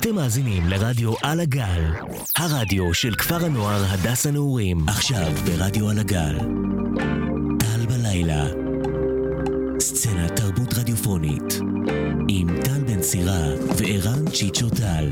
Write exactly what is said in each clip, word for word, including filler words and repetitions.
אתם מאזינים לרדיו על הגל, הרדיו של כפר הנוער הדס הנעורים. עכשיו ברדיו על הגל, טל בלילה, סצנת תרבות רדיופונית, עם טל בן סירה וערן צ'יצ'ו טל.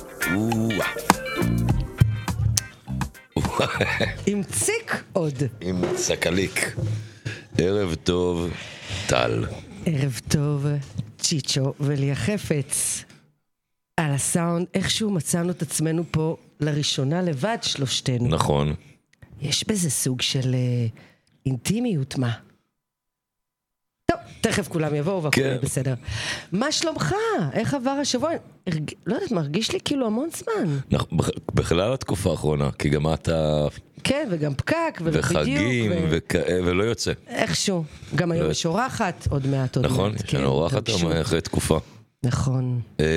עם ציק עוד. עם סקליק. ערב טוב, טל. ערב טוב, צ'יצ'ו וליה חפץ. על הסאונד, איכשהו מצאנו את עצמנו פה לראשונה לבד שלושתנו. נכון. יש בזה סוג של אה, אינטימיות, מה? טוב, תכף כולם יבואו והכל יהיה בסדר. מה שלומך? איך עבר השבוע? הרג... לא יודעת, מרגיש לי כאילו המון זמן. בכלל התקופה האחרונה, כי גם אתה... כן, וגם פקק, וחגים, ו... וכ... ולא יוצא. איכשהו. גם היום יש אורחת, עוד מעט, עוד נכון, מעט. יש לנו אורחת אחרי תקופה. נכון.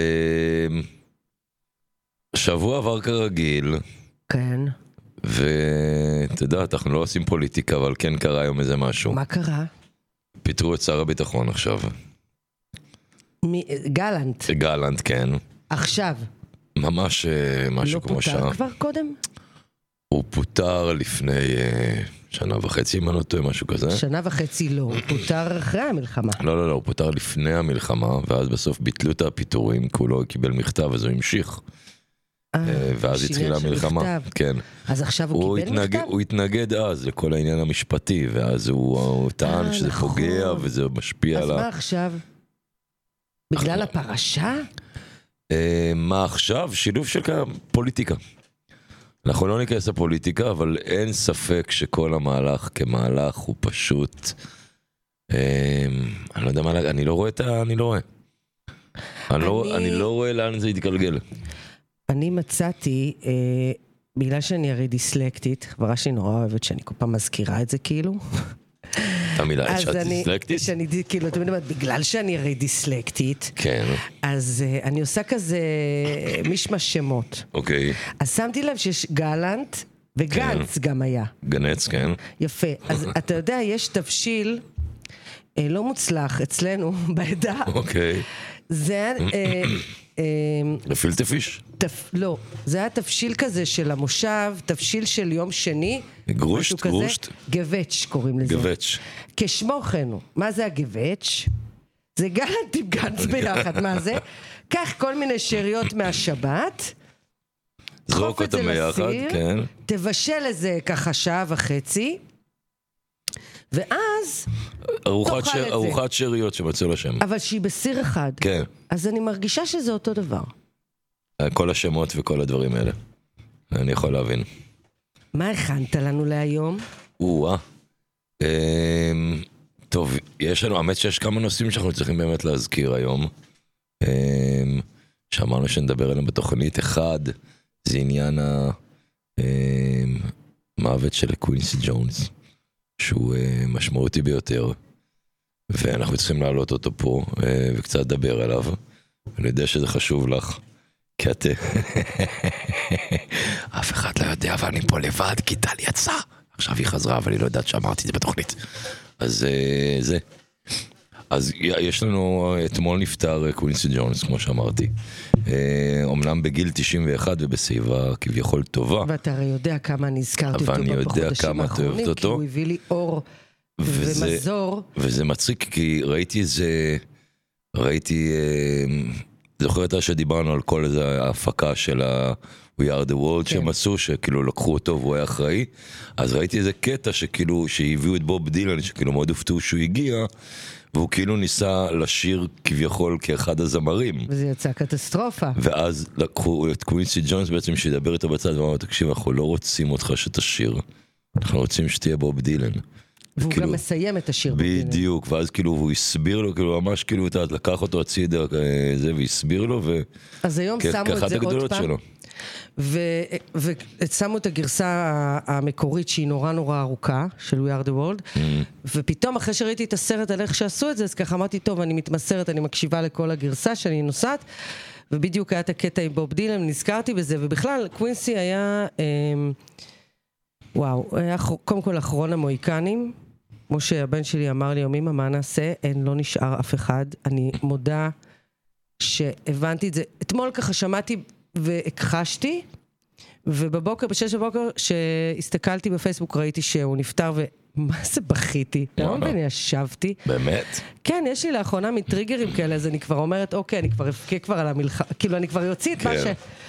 שבוע עבר כרגיל. כן. ואתה יודע, אנחנו לא עושים פוליטיקה, אבל כן קרה היום איזה משהו. מה קרה? פיטרו את שר הביטחון עכשיו. גלנט. גלנט, כן. עכשיו. ממש משהו כמו שעה. לא פוטר כבר קודם? הוא פוטר לפני שנה וחצי, אם אני לא טועה, משהו כזה. שנה וחצי לא, הוא פוטר אחרי המלחמה. לא, לא, לא, הוא פוטר לפני המלחמה, ואז בסוף ביטלו את הפיטורים, כי הוא לא קיבל מכתב, אז הוא המשיך. ואז התחילה המלחמה. כן. אז עכשיו הוא קיבל מכתב? הוא התנגד אז לכל העניין המשפטי, ואז הוא טען שזה פוגע, וזה משפיע עליו. אז מה עכשיו? בגלל הפרשה? מה עכשיו? שילוב של פוליטיקה. אנחנו לא ניכנס לפוליטיקה, אבל אין ספק שכל המהלך כמהלך הוא פשוט... אני לא יודע מה... אני לא רואה את ה... אני לא רואה. אני לא רואה לאן זה יתגלגל. אני מצאתי, בגלל שאני הרי דיסלקטית, חברה שהיא נורא אוהבת שאני כל פעם מזכירה את זה כאילו. המילה שאת דיסלקטית? שאני, כאילו, אתם יודעים, בגלל שאני הרי דיסלקטית, כן. אז uh, אני עושה כזה משמש שמות. אוקיי. אז שמתי לב שיש גלנט, וגנץ כן. גם היה. גנץ, כן. יפה. אז אתה יודע, יש תבשיל אה, לא מוצלח אצלנו בעדה. אוקיי. זה... אה, גפילטע פיש? לא, זה היה תבשיל כזה של המושב, תבשיל של יום שני. גרושט, גרושט? גבץ' קוראים לזה. גבץ'. כשמו כן הוא. מה זה הגבץ'? זה גלנט עם גנץ ביחד, מה זה? קח כל מיני שאריות מהשבת, זרוק אותם ביחד, כן. תבשל לזה ככה שעה וחצי, ואז ארוחת, ש... ארוחת שאריות שמצאו לשם. אבל שהיא בסיר אחד. כן. אז אני מרגישה שזה אותו דבר. כל השמות וכל הדברים האלה. אני יכול להבין. מה הכנת לנו להיום? או-אה. אמ... טוב, יש לנו, האמת שיש כמה נושאים שאנחנו צריכים באמת להזכיר היום. אמ... שאמרנו שנדבר עליהם בתוכנית. אחד, זה עניין המוות של קווינסי ג'ונס. שהוא uh, משמעותי ביותר, ואנחנו צריכים להעלות אותו פה, uh, וקצת לדבר עליו. אני יודע שזה חשוב לך, כי את... אף אחד לא יודע, אבל אני פה לבד, כי טל יצא. עכשיו היא חזרה, אבל היא לא יודעת שאמרתי את זה בתוכנית. אז uh, זה. אז יש לנו, אתמול נפטר קווינסי ג'ונס, כמו שאמרתי. אומנם בגיל תשעים ואחת ובסביבה כביכול טובה. ואתה הרי יודע כמה אני הזכרתי אותו בחודשים האחרונים, כי הוא הביא לי אור ומזור. וזה מצחיק, כי ראיתי איזה, ראיתי, זוכרת שדיברנו על כל איזה ההפקה של ה... We are the world שהם עשו, שכאילו לקחו אותו והוא היה אחראי. אז ראיתי איזה קטע שכאילו, שהביאו את בוב דילן, שכאילו מאוד הופתעו שהוא הגיע, והוא כאילו ניסה לשיר כביכול כאחד הזמרים. וזה יצא קטסטרופה. ואז לקחו את קווינסי ג'ונס בעצם שידבר איתו בצד, ואמרו, תקשיב, אנחנו לא רוצים אותך שתשיר. אנחנו רוצים שתהיה בוב דילן. והוא גם מסיים את השיר בוב דילן. בדיוק, ואז כאילו הוא הסביר לו, כאילו ממש כאילו, לקח אותו הצידה זה, והסביר לו, ו... אז היום שמו את זה עוד פעם. ושמו את הגרסה המקורית שהיא נורא נורא ארוכה של We are the world, ופתאום אחרי שראיתי את הסרט על איך שעשו את זה, אז ככה אמרתי, טוב, אני מתמסרת, אני מקשיבה לכל הגרסה שאני נוסעת, ובדיוק היה את הקטע עם בוב דילן, נזכרתי בזה, ובכלל קווינסי היה וואו, היה קודם כל אחרון המוהיקנים, כמו שהבן שלי אמר לי, אמא, מה נעשה? אין, לא נשאר אף אחד. אני מודה שהבנתי את זה, אתמול ככה שמעתי והכחשתי, ובבוקר, בשש בבוקר, שהסתכלתי בפייסבוק, ראיתי שהוא נפטר, ומה זה בכיתי? לא מבין, ישבתי. באמת? כן, יש לי לאחרונה מטריגרים כאלה, אז אני כבר אומרת, אוקיי, אני כבר אפקה כבר על המלחמה, כאילו, אני כבר יוציא את מה ש...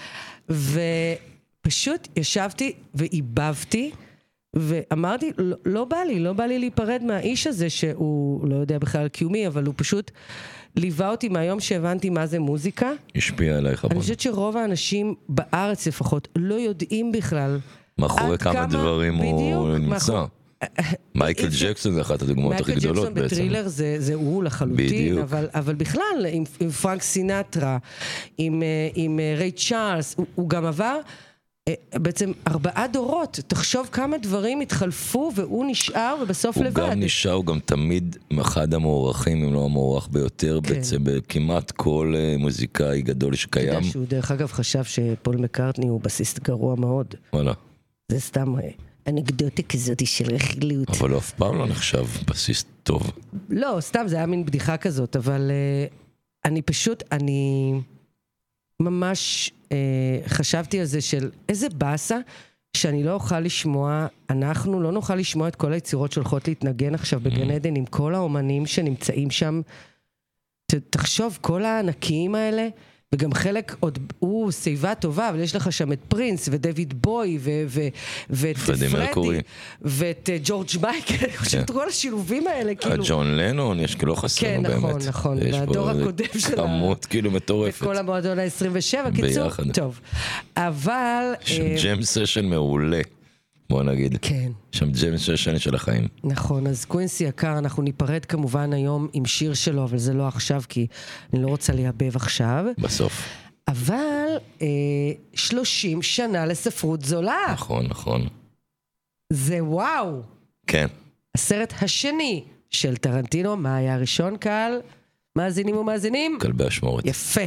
ופשוט ישבתי ואיבבתי, ואמרתי, לא, לא בא לי, לא בא לי להיפרד מהאיש הזה, שהוא לא יודע בכלל קיומי, אבל הוא פשוט ליווה אותי מהיום שהבנתי מה זה מוזיקה. השפיע עלייך. אני חושבת שרוב האנשים בארץ לפחות לא יודעים בכלל. מאחורי כמה, כמה דברים הוא נמצא. מייקל ג'קסון זה אחת הדוגמאות הכי גדולות בעצם. מייקל ג'קסון בטרילר זה, זה הוא לחלוטין, אבל, אבל בכלל, עם, עם פרנק סינטרה, עם, עם ריי צ'ארלס, הוא, הוא גם עבר בעצם ארבעה דורות. תחשוב כמה דברים התחלפו והוא נשאר ובסוף הוא לבד. הוא גם נשאר, הוא גם תמיד אחד המוערכים, אם לא המוערך ביותר, כן. בעצם בכמעט כל מוזיקאי גדול שקיים. אתה יודע שהוא דרך אגב חשב שפול מקארטני הוא בסיסט גרוע מאוד. וואלה. זה סתם אנקדוטה כזאת של רכילות. אבל הוא אף פעם לא נחשב בסיסט טוב. לא, סתם זה היה מין בדיחה כזאת, אבל uh, אני פשוט, אני ממש uh, חשבתי על זה של איזה באסה שאני לא אוכל לשמוע, אנחנו לא נוכל לשמוע את כל היצירות שהולכות להתנגן עכשיו בגן עדן עם כל האומנים שנמצאים שם. ת, תחשוב, כל הענקיים האלה, וגם חלק עוד, הוא סביבה טובה, אבל יש לך שם את פרינס ודויד בוי ו- ו- ואת פרדי ואת ג'ורג' מייקל, אני חושבת כל השילובים האלה כאילו... ג'ון לנון, יש כאילו חסר באמת. כן, נכון, נכון, והדור הקודם שלה. כמות כאילו מטורפת. וכל המועדון ה-עשרים ושבע, קיצור, טוב. אבל... שם ג'ם סשן מעולה, בוא נגיד. כן. שם ג'ם סשן של החיים. נכון, אז קווינסי יקר, אנחנו ניפרד כמובן היום עם שיר שלו, אבל זה לא עכשיו, כי אני לא רוצה להיאבב עכשיו. בסוף. אבל אה, שלושים שנה לספרות זולה. נכון, נכון. זה וואו. כן. הסרט השני של טרנטינו, מה היה הראשון קהל? מאזינים ומאזינים? כלבי אשמורת. יפה.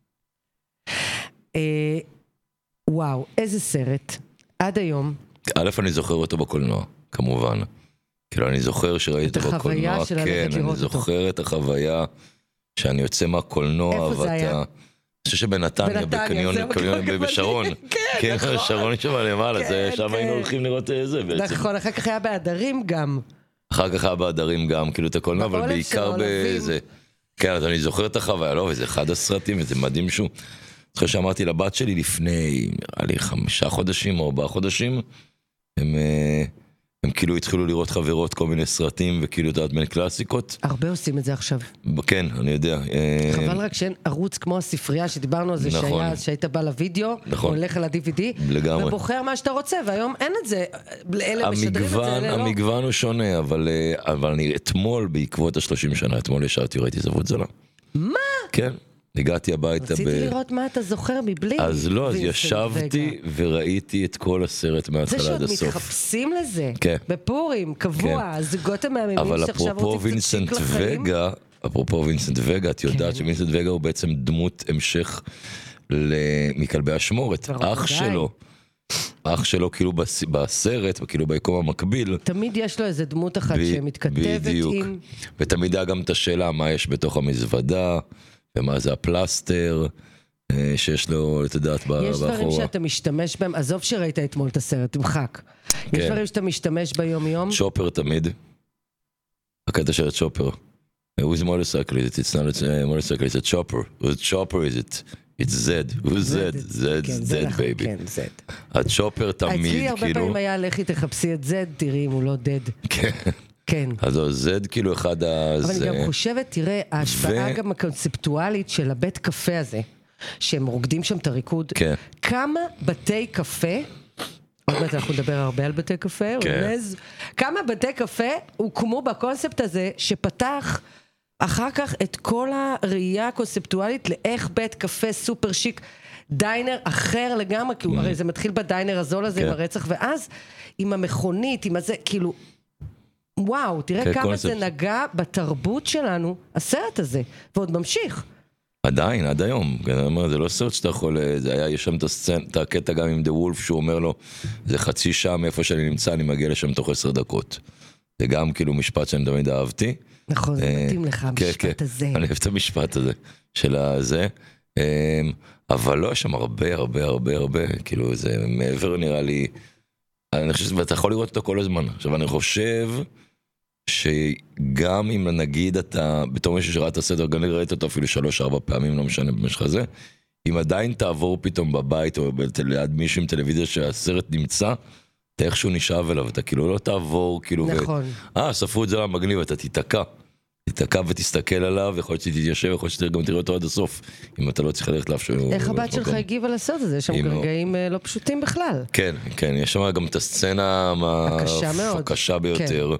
אה, וואו, איזה סרט. עד היום. א', אני זוכר אותו בקולנוע, כמובן. כאילו, אני זוכר שראיתי אותו בקולנוע, כן, אני זוכר את החוויה שאני יוצא מהקולנוע, איפה זה היה? אני חושב שבנתניה, בקניון, בשרון. כן, שרון שם למעלה, שם היינו הולכים לראות זה בעצם. נכון, אחר כך היה בהדרים גם. אחר כך היה בהדרים גם, כאילו, את הקולנוע, אבל בעיקר בזה. כן, אז אני זוכר את החוויה, לא, וזה אחד הסרטים, וזה מדהים שהוא. אחרי שאמרתי לבת שלי לפני, נראה לי חמישה חודשים או ארבעה חודשים, הם, הם כאילו התחילו לראות חברות כל מיני סרטים וכאילו דעת בין קלאסיקות. הרבה עושים את זה עכשיו. כן, אני יודע. חבל רק שאין ערוץ כמו הספרייה שדיברנו על זה, נכון. שהיה, שהיית בא לוידאו, נכון. הולך על ה-די וי די, לגמרי. ובוחר מה שאתה רוצה, והיום אין את זה. אלה משדרים את זה, אלה לא. המגוון הוא שונה, אבל, אבל אני אתמול, בעקבות ה-שלושים שנה, אתמול ישבתי, ראיתי ספרות זולה. מה? כן. הגעתי הביתה רציתי ב... לראות מה אתה זוכר מבלי. אז לא, אז ישבתי וראיתי את כל הסרט מההתחלה עד הסוף. זה שעוד מתחפשים לזה, כן. בפורים, קבוע, כן. זוגות המאמינים שעכשיו רוצים קצת שיק לחיים. וגה, אפרופו וינסנט וגה, את יודעת כן. שווינסנט וגה הוא בעצם דמות המשך מכלבי אשמורת, אח שלו. אח שלו כאילו בסרט, וכאילו ביקום המקביל. תמיד יש לו איזה דמות אחת שמתכתבת עם... ותמיד היה גם את השאלה מה יש בתוך המזוודה, ומה זה הפלסטר שיש לו, את הדעת, באחורה. יש דברים שאתה משתמש בהם, עזוב שראית אתמול את הסרט, תמחק. יש דברים שאתה משתמש ביום יום? צ'ופר תמיד. הקטע של הצ'ופר. Who's motorcycle? It's not a motorcycle, it's a chopper. Who's chopper is it? It's Z. Who's Z? Z, Z, baby. כן, Z. הצ'ופר תמיד, כאילו... אצלי הרבה פעמים היה, לכי תחפשי את Z, תראי אם הוא לא דד. כן. כן. אז Z כאילו אחד ה... אבל אני גם חושבת, תראה, ההשפעה גם הקונספטואלית של הבית קפה הזה, שהם רוקדים שם את הריקוד, כמה בתי קפה, עוד מעט אנחנו נדבר הרבה על בתי קפה, כמה בתי קפה הוקמו בקונספט הזה, שפתח אחר כך את כל הראייה הקונספטואלית, לאיך בית קפה סופר שיק, דיינר אחר לגמרי, כי הרי זה מתחיל בדיינר הזול הזה, ברצח, ואז עם המכונית, עם הזה, כאילו... וואו, תראה כמה זה נגע בתרבות שלנו, הסרט הזה, ועוד ממשיך. עדיין, עד היום. זה לא סרט שאתה יכול, זה היה, יש שם את הקטע גם עם דה וולף, שהוא אומר לו, זה חצי שעה מאיפה שאני נמצא, אני מגיע לשם תוך עשר דקות. זה גם כאילו משפט שאני תמיד אהבתי. נכון, זה מתאים לך, המשפט הזה. אני אוהב את המשפט הזה, של הזה. אבל לא, יש שם הרבה, הרבה, הרבה, הרבה, כאילו זה מעבר נראה לי, אני חושב, ואתה יכול לראות אותו כל הזמן. עכשיו, אני חושב שגם אם נגיד אתה, בתור מישהו שראה את הסדר, גם ראית אותו אפילו שלוש, ארבע פעמים, לא משנה במשך הזה, אם עדיין תעבור פתאום בבית או ליד מישהו עם טלוויזיה שהסרט נמצא, אתה איכשהו נשאב אליו, אתה כאילו לא תעבור, כאילו, נכון. אה, ספרו את זה למגניב, אתה תתקע. תתקע ותסתכל עליו, יכול להיות שתתיישב, יכול להיות שגם תראה אותו עד הסוף, אם אתה לא צריך ללכת לאף שהוא... איך הבת שלך הגיבה לסרט הזה? יש שם רגעים לא פשוטים בכלל. כן, כן, יש שם גם את הסצנה הקשה ביותר.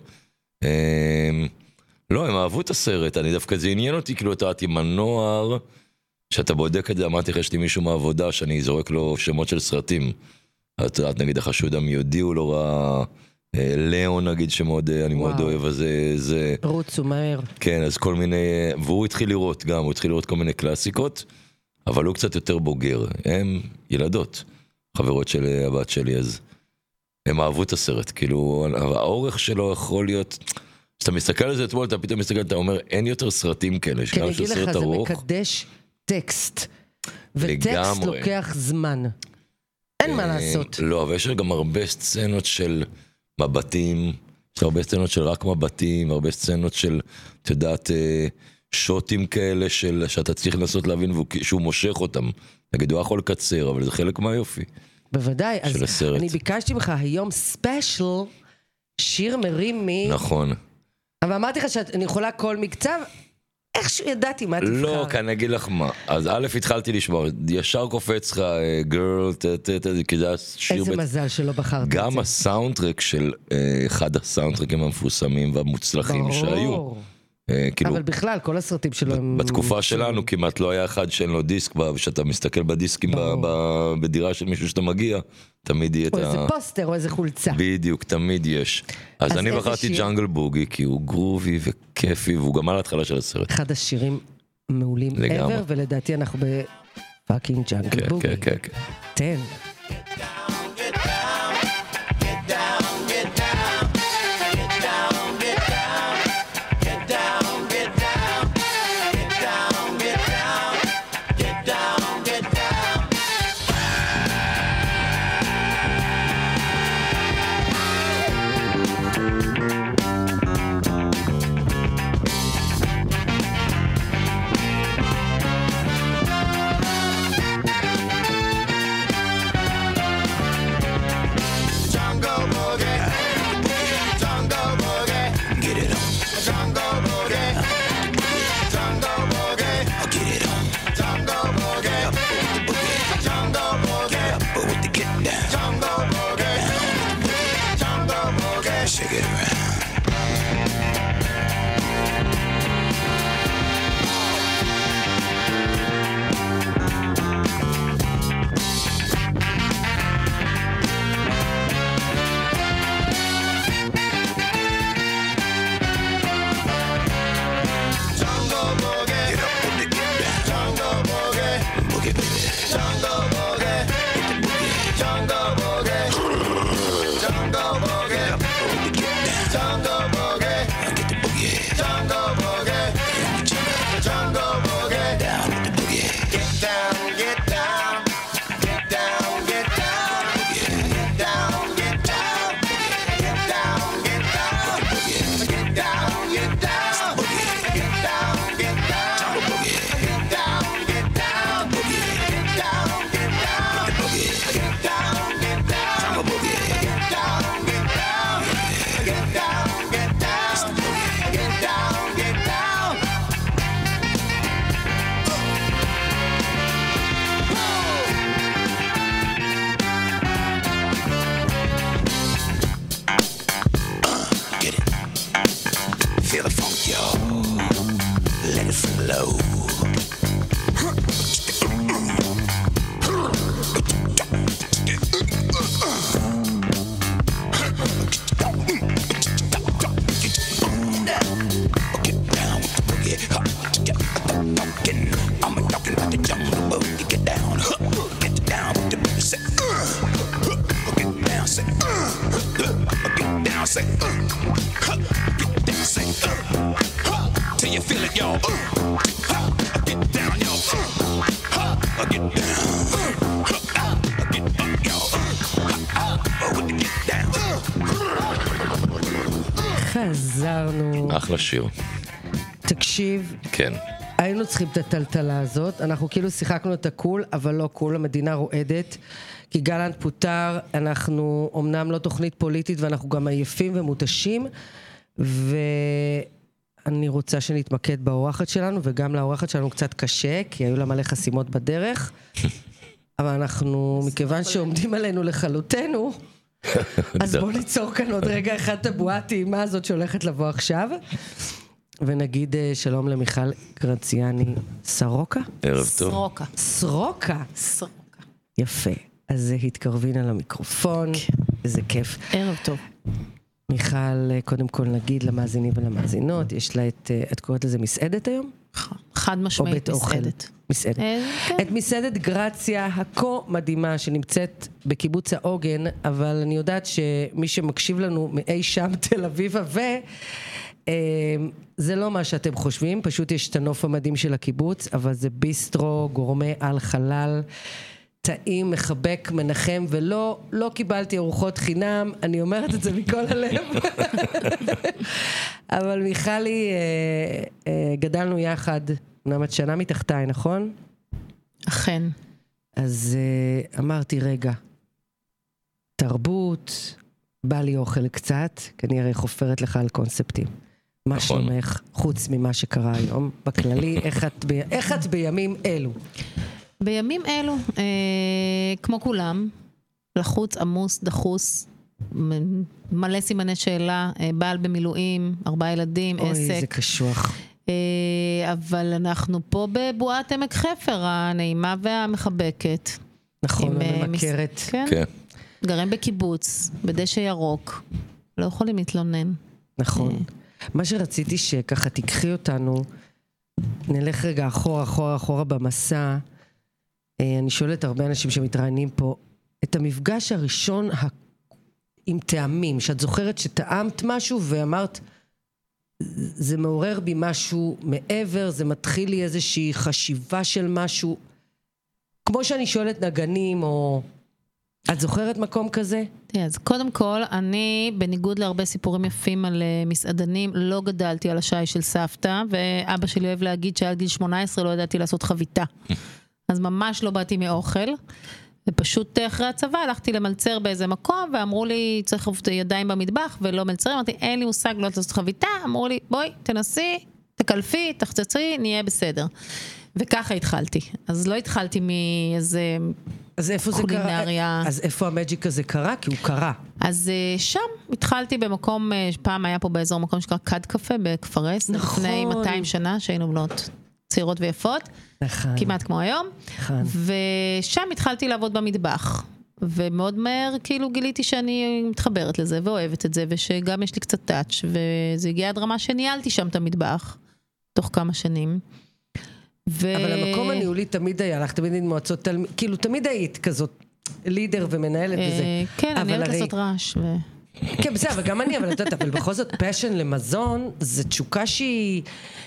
לא, הם אהבו את הסרט, אני דווקא זה עניין אותי, כאילו אתה עם הנוער, שאתה בודק את זה, אמרתי לך, יש לי מישהו מהעבודה, שאני זורק לו שמות של סרטים. את יודעת, נגיד, החשוד המיודי הוא לא רע... ליאון נגיד שמאוד, אני מאוד אוהב, אז זה... רוצו מהר. כן, אז כל מיני, והוא התחיל לראות גם, הוא התחיל לראות כל מיני קלאסיקות, אבל הוא קצת יותר בוגר, הם ילדות, חברות של הבת שלי, אז הם אהבו את הסרט, כאילו, האורך שלו יכול להיות, כשאתה מסתכל על זה אתמול, אתה פתאום מסתכל, אתה אומר, אין יותר סרטים כאלה, כן, אגיד לך, זה מקדש טקסט, וטקסט לוקח זמן. אין מה לעשות. לא, אבל יש גם הרבה סצנות של מבטים, יש הרבה סצנות של רק מבטים, הרבה סצנות של, את יודעת, שוטים כאלה של, שאתה צריך לנסות להבין שהוא מושך אותם. נגיד, הוא יכול לקצר, אבל זה חלק מהיופי. בוודאי, אז הסרט. אני ביקשתי ממך היום ספיישל, שיר מרים מי. נכון. אבל אמרתי לך שאני יכולה כל מקצב, איכשהו ידעתי מה תבחר. לא, כאן אגיד לך מה. אז א' התחלתי לשמוע, ישר קופץ לך, גרל, כי זה השיר... איזה מזל שלא בחרת את זה. גם הסאונדטרק של אחד הסאונדטרקים המפורסמים והמוצלחים שהיו. אבל בכלל, כל הסרטים שלו הם... בתקופה שלנו כמעט לא היה אחד שאין לו דיסק, ושאתה מסתכל בדיסקים בדירה של מישהו שאתה מגיע, תמיד יהיה את ה... או איזה פוסטר או איזה חולצה. בדיוק, תמיד יש. אז אני בחרתי ג'אנגל בוגי, כי הוא גרובי וכיפי, והוא גם על ההתחלה של הסרט. אחד השירים מעולים ever, ולדעתי אנחנו בפאקינג ג'אנגל בוגי. כן, כן, כן. תן. חזרנו. אחלה שיר. תקשיב. כן. היינו צריכים את הטלטלה הזאת, אנחנו כאילו שיחקנו את הקול, אבל לא קול, המדינה רועדת, כי גלנט פוטר, אנחנו אומנם לא תוכנית פוליטית, ואנחנו גם עייפים ומותשים, ואני רוצה שנתמקד באורחת שלנו, וגם לאורחת שלנו קצת קשה, כי היו לה מלא חסימות בדרך, אבל אנחנו, מכיוון שעומדים עלינו לחלוטנו, אז בואו ניצור כאן עוד רגע אחד את הבועה הטעימה הזאת שהולכת לבוא עכשיו, ונגיד שלום למיכל גרציאני סרוקה. ערב טוב. סרוקה. סרוקה. סרוקה. יפה. אז התקרבין על המיקרופון. איזה כיף. ערב טוב. מיכל, קודם כל נגיד למאזינים ולמאזינות, יש לה את, את קוראת לזה מסעדת היום? חד משמעית מסעדת. מסעדת. את מסעדת גרציה הכה מדהימה שנמצאת בקיבוץ העוגן, אבל אני יודעת שמי שמקשיב לנו מאי שם תל אביב ו... זה לא מה שאתם חושבים, פשוט יש את הנוף המדהים של הקיבוץ, אבל זה ביסטרו, גורמה על חלל, טעים, מחבק, מנחם, ולא לא קיבלתי ארוחות חינם, אני אומרת את זה מכל הלב. אבל מיכלי, גדלנו יחד, נעמת שנה מתחתיי, נכון? אכן. אז אמרתי, רגע, תרבות, בא לי אוכל קצת, כי אני הרי חופרת לך על קונספטים. מה שלומך, חוץ ממה שקרה היום, בכללי, איך את, ב... איך את בימים אלו? בימים אלו, אה, כמו כולם, לחוץ, עמוס, דחוס, מלא סימני שאלה, אה, בעל במילואים, ארבעה ילדים, אוי, עסק. אוי, זה קשוח. אה, אבל אנחנו פה בבועת עמק חפר, הנעימה והמחבקת. נכון, הממכרת. מס... כן. כן. גרים בקיבוץ, בדשא ירוק, לא יכולים להתלונן. נכון. אה. מה שרציתי שככה תיקחי אותנו, נלך רגע אחורה, אחורה, אחורה במסע. אני שואלת הרבה אנשים שמתראיינים פה, את המפגש הראשון עם טעמים, שאת זוכרת שטעמת משהו ואמרת, זה מעורר בי משהו מעבר, זה מתחיל לי איזושהי חשיבה של משהו, כמו שאני שואלת נגנים או... את זוכרת מקום כזה? אז קודם כל, אני, בניגוד להרבה סיפורים יפים על מסעדנים, לא גדלתי על השי של סבתא, ואבא שלי אוהב להגיד שעד גיל שמונה עשרה לא ידעתי לעשות חביתה. אז ממש לא באתי מאוכל, ופשוט אחרי הצבא הלכתי למלצר באיזה מקום, ואמרו לי, צריך ידיים במטבח, ולא מלצר, אמרתי, אין לי מושג לא לעשות חביתה, אמרו לי, בואי, תנסי, תקלפי, תחצצי, נהיה בסדר. וככה התחלתי. אז לא התחלתי מאיזה... אז איפה זה קרה? אז איפה המג'יק הזה קרה? כי הוא קרה. אז שם התחלתי במקום, פעם היה פה באזור מקום שקרה קד קפה בכפרס, נכון. לפני מאתיים שנה, שהיינו בנות צעירות ויפות, נכון. כמעט כמו היום, נכון. ושם התחלתי לעבוד במטבח, ומאוד מהר כאילו גיליתי שאני מתחברת לזה ואוהבת את זה, ושגם יש לי קצת טאץ', וזה הגיע עד רמה שניהלתי שם את המטבח, תוך כמה שנים. ו... אבל המקום הניהולי תמיד היה לך, תמיד היית מועצות תלמיד, כאילו תמיד היית כזאת לידר ומנהלת וזה. כן, אני אוהבת לעשות רעש. ו... כן, בסדר, אבל גם אני, אבל את יודעת, אבל בכל זאת פשן למזון, זה תשוקה שהיא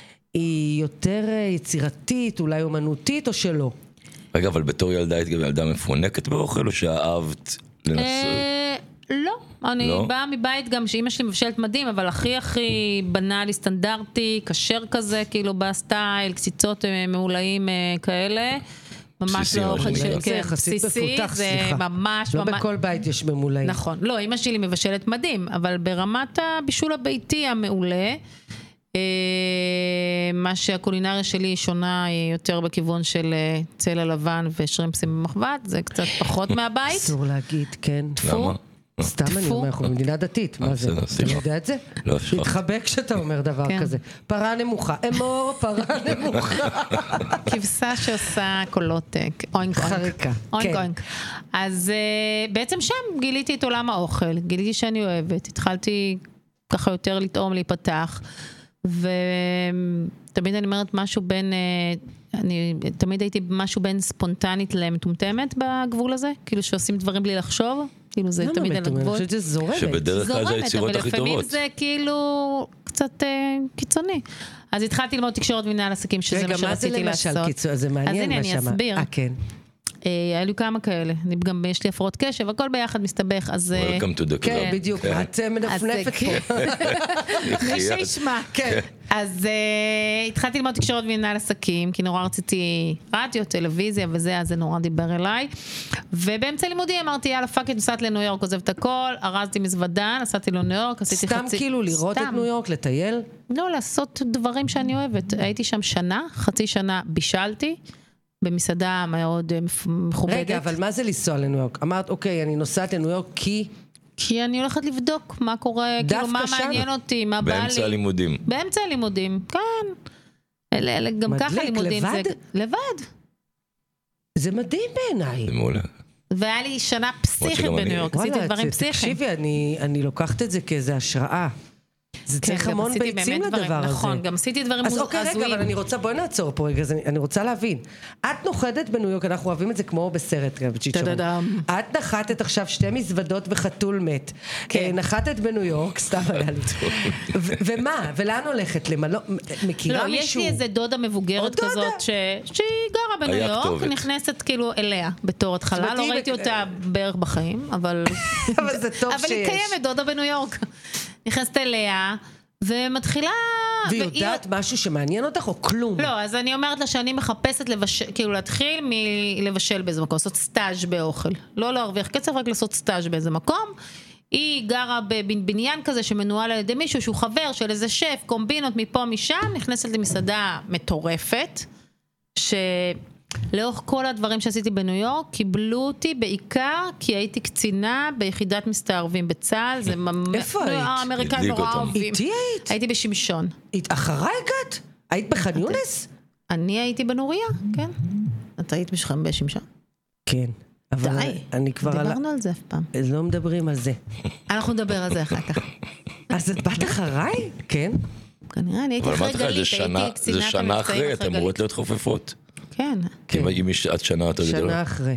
יותר יצירתית, אולי אומנותית או שלא? רגע, אבל בתור ילדה היית גם ילדה מפונקת באוכל או שאהבת לנסות? לא. אני באה מבית גם שאמא שלי מבשלת מדהים, אבל הכי הכי בנאלי, סטנדרטי, קשר כזה, כאילו בסטייל, קציצות מעולאים כאלה. ממש לא אוכל של בסיסי, זה ממש... לא בכל בית יש ממולאים. נכון, לא, אמא שלי מבשלת מדהים, אבל ברמת הבישול הביתי המעולה, מה שהקולינריה שלי שונה יותר בכיוון של צלע לבן ושרימפסים במחבת, זה קצת פחות מהבית. אסור להגיד, כן. למה? סתם אני אומר, אנחנו במדינה דתית, מה זה? אתה יודע את זה? לא, שכח. להתחבק כשאתה אומר דבר כזה. פרה נמוכה, אמור פרה נמוכה. כבשה שעושה קולות אוינק אוינק. חריקה. אוינק אוינק. אז בעצם שם גיליתי את עולם האוכל, גיליתי שאני אוהבת, התחלתי ככה יותר לטעום, להיפתח, ותמיד אני אומרת משהו בין, אני תמיד הייתי משהו בין ספונטנית למטומטמת בגבול הזה, כאילו שעושים דברים בלי לחשוב, כאילו זה תמיד על הגבול. אני חושבת שזה זורמת. שבדרך כלל זה היצירות הכי טובות. אבל לפעמים זה כאילו קצת קיצוני. אז התחלתי ללמוד תקשורת ומנהל עסקים, שזה מה שרציתי לעשות. רגע, מה זה למשל קיצוני? זה מעניין מה שמה. אז הנה, אני אסביר. אה, כן. היה לי כמה כאלה, גם יש לי הפרעות קשב, הכל ביחד מסתבך, אז... Welcome to the club. כן, בדיוק, את מנפנפת פה. מי שישמע. כן. אז התחלתי ללמוד תקשורת ומנהל עסקים, כי נורא רציתי רדיו, טלוויזיה וזה, אז זה נורא דיבר אליי. ובאמצע לימודי אמרתי, יאללה, פאק, נוסעת לניו יורק, עוזבת הכל, ארזתי מזוודה, נסעתי לניו יורק, עשיתי חצי... סתם כאילו לראות את ניו יורק, לטייל? לא, לעשות דברים שאני אוהבת. הייתי שם שנה, חצי שנה בישלתי, במסעדה מאוד מכובדת. רגע, אבל מה זה לנסוע לניו יורק? אמרת, אוקיי, אני נוסעת לניו יורק כי... כי אני הולכת לבדוק מה קורה, כאילו מה מעניין אותי, מה בא לי. באמצע הלימודים. באמצע הלימודים, כן. אלה, אלה, גם ככה לימודים. לבד? זה, לבד. זה מדהים בעיניי. זה מעולה. והיה לי שנה פסיכית בניו יורק, עשיתי דברים פסיכיים. תקשיבי, אני, אני לוקחת את זה כאיזה השראה. זה צריך המון ביצים לדבר הזה. נכון, גם עשיתי דברים הזויים. אז אוקיי, רגע, אבל אני רוצה, בואי נעצור פה רגע, אני רוצה להבין. את נוחתת בניו יורק, אנחנו אוהבים את זה כמו בסרט. את נחתת עכשיו שתי מזוודות וחתול מת. נחתת בניו יורק, סתם היה לי. ומה? ולאן הולכת? מכירה מישהו? לא, יש לי איזה דודה מבוגרת כזאת שהיא גרה בניו יורק, נכנסת כאילו אליה בתור התחלה, לא ראיתי אותה בערך בחיים, אבל... אבל זה טוב שיש. אבל היא קיימת, דודה בניו יורק. נכנסת אליה, ומתחילה... והיא יודעת משהו שמעניין אותך, או כלום? לא, אז אני אומרת לה שאני מחפשת לבשל, כאילו להתחיל מלבשל באיזה מקום, לעשות סטאז' באוכל. לא להרוויח כסף, רק לעשות סטאז' באיזה מקום. היא גרה בבניין כזה שמנוהל על ידי מישהו שהוא חבר של איזה שף, קומבינות מפה משם, נכנסת למסעדה מטורפת, ש... לאורך כל הדברים שעשיתי בניו יורק, קיבלו אותי בעיקר כי הייתי קצינה ביחידת מסתערבים בצה"ל. איפה היית? האמריקאים נורא אוהבים. איתי היית? הייתי בשמשון. אחריי הגעת? היית בח'אן יונס? אני הייתי בנוריה, כן. את היית בשמשון? כן. די, אני כבר דיברנו על זה אף פעם. לא מדברים על זה. אנחנו נדבר על זה אחר כך. אז את באת אחריי? כן. כנראה, אני הייתי אחרי גלית, הייתי קצינת זה שנה אחרי, אתם אמורות להיות חופפות. כן. כי אם יש עד שנה אתה גדולה. שנה אחרי.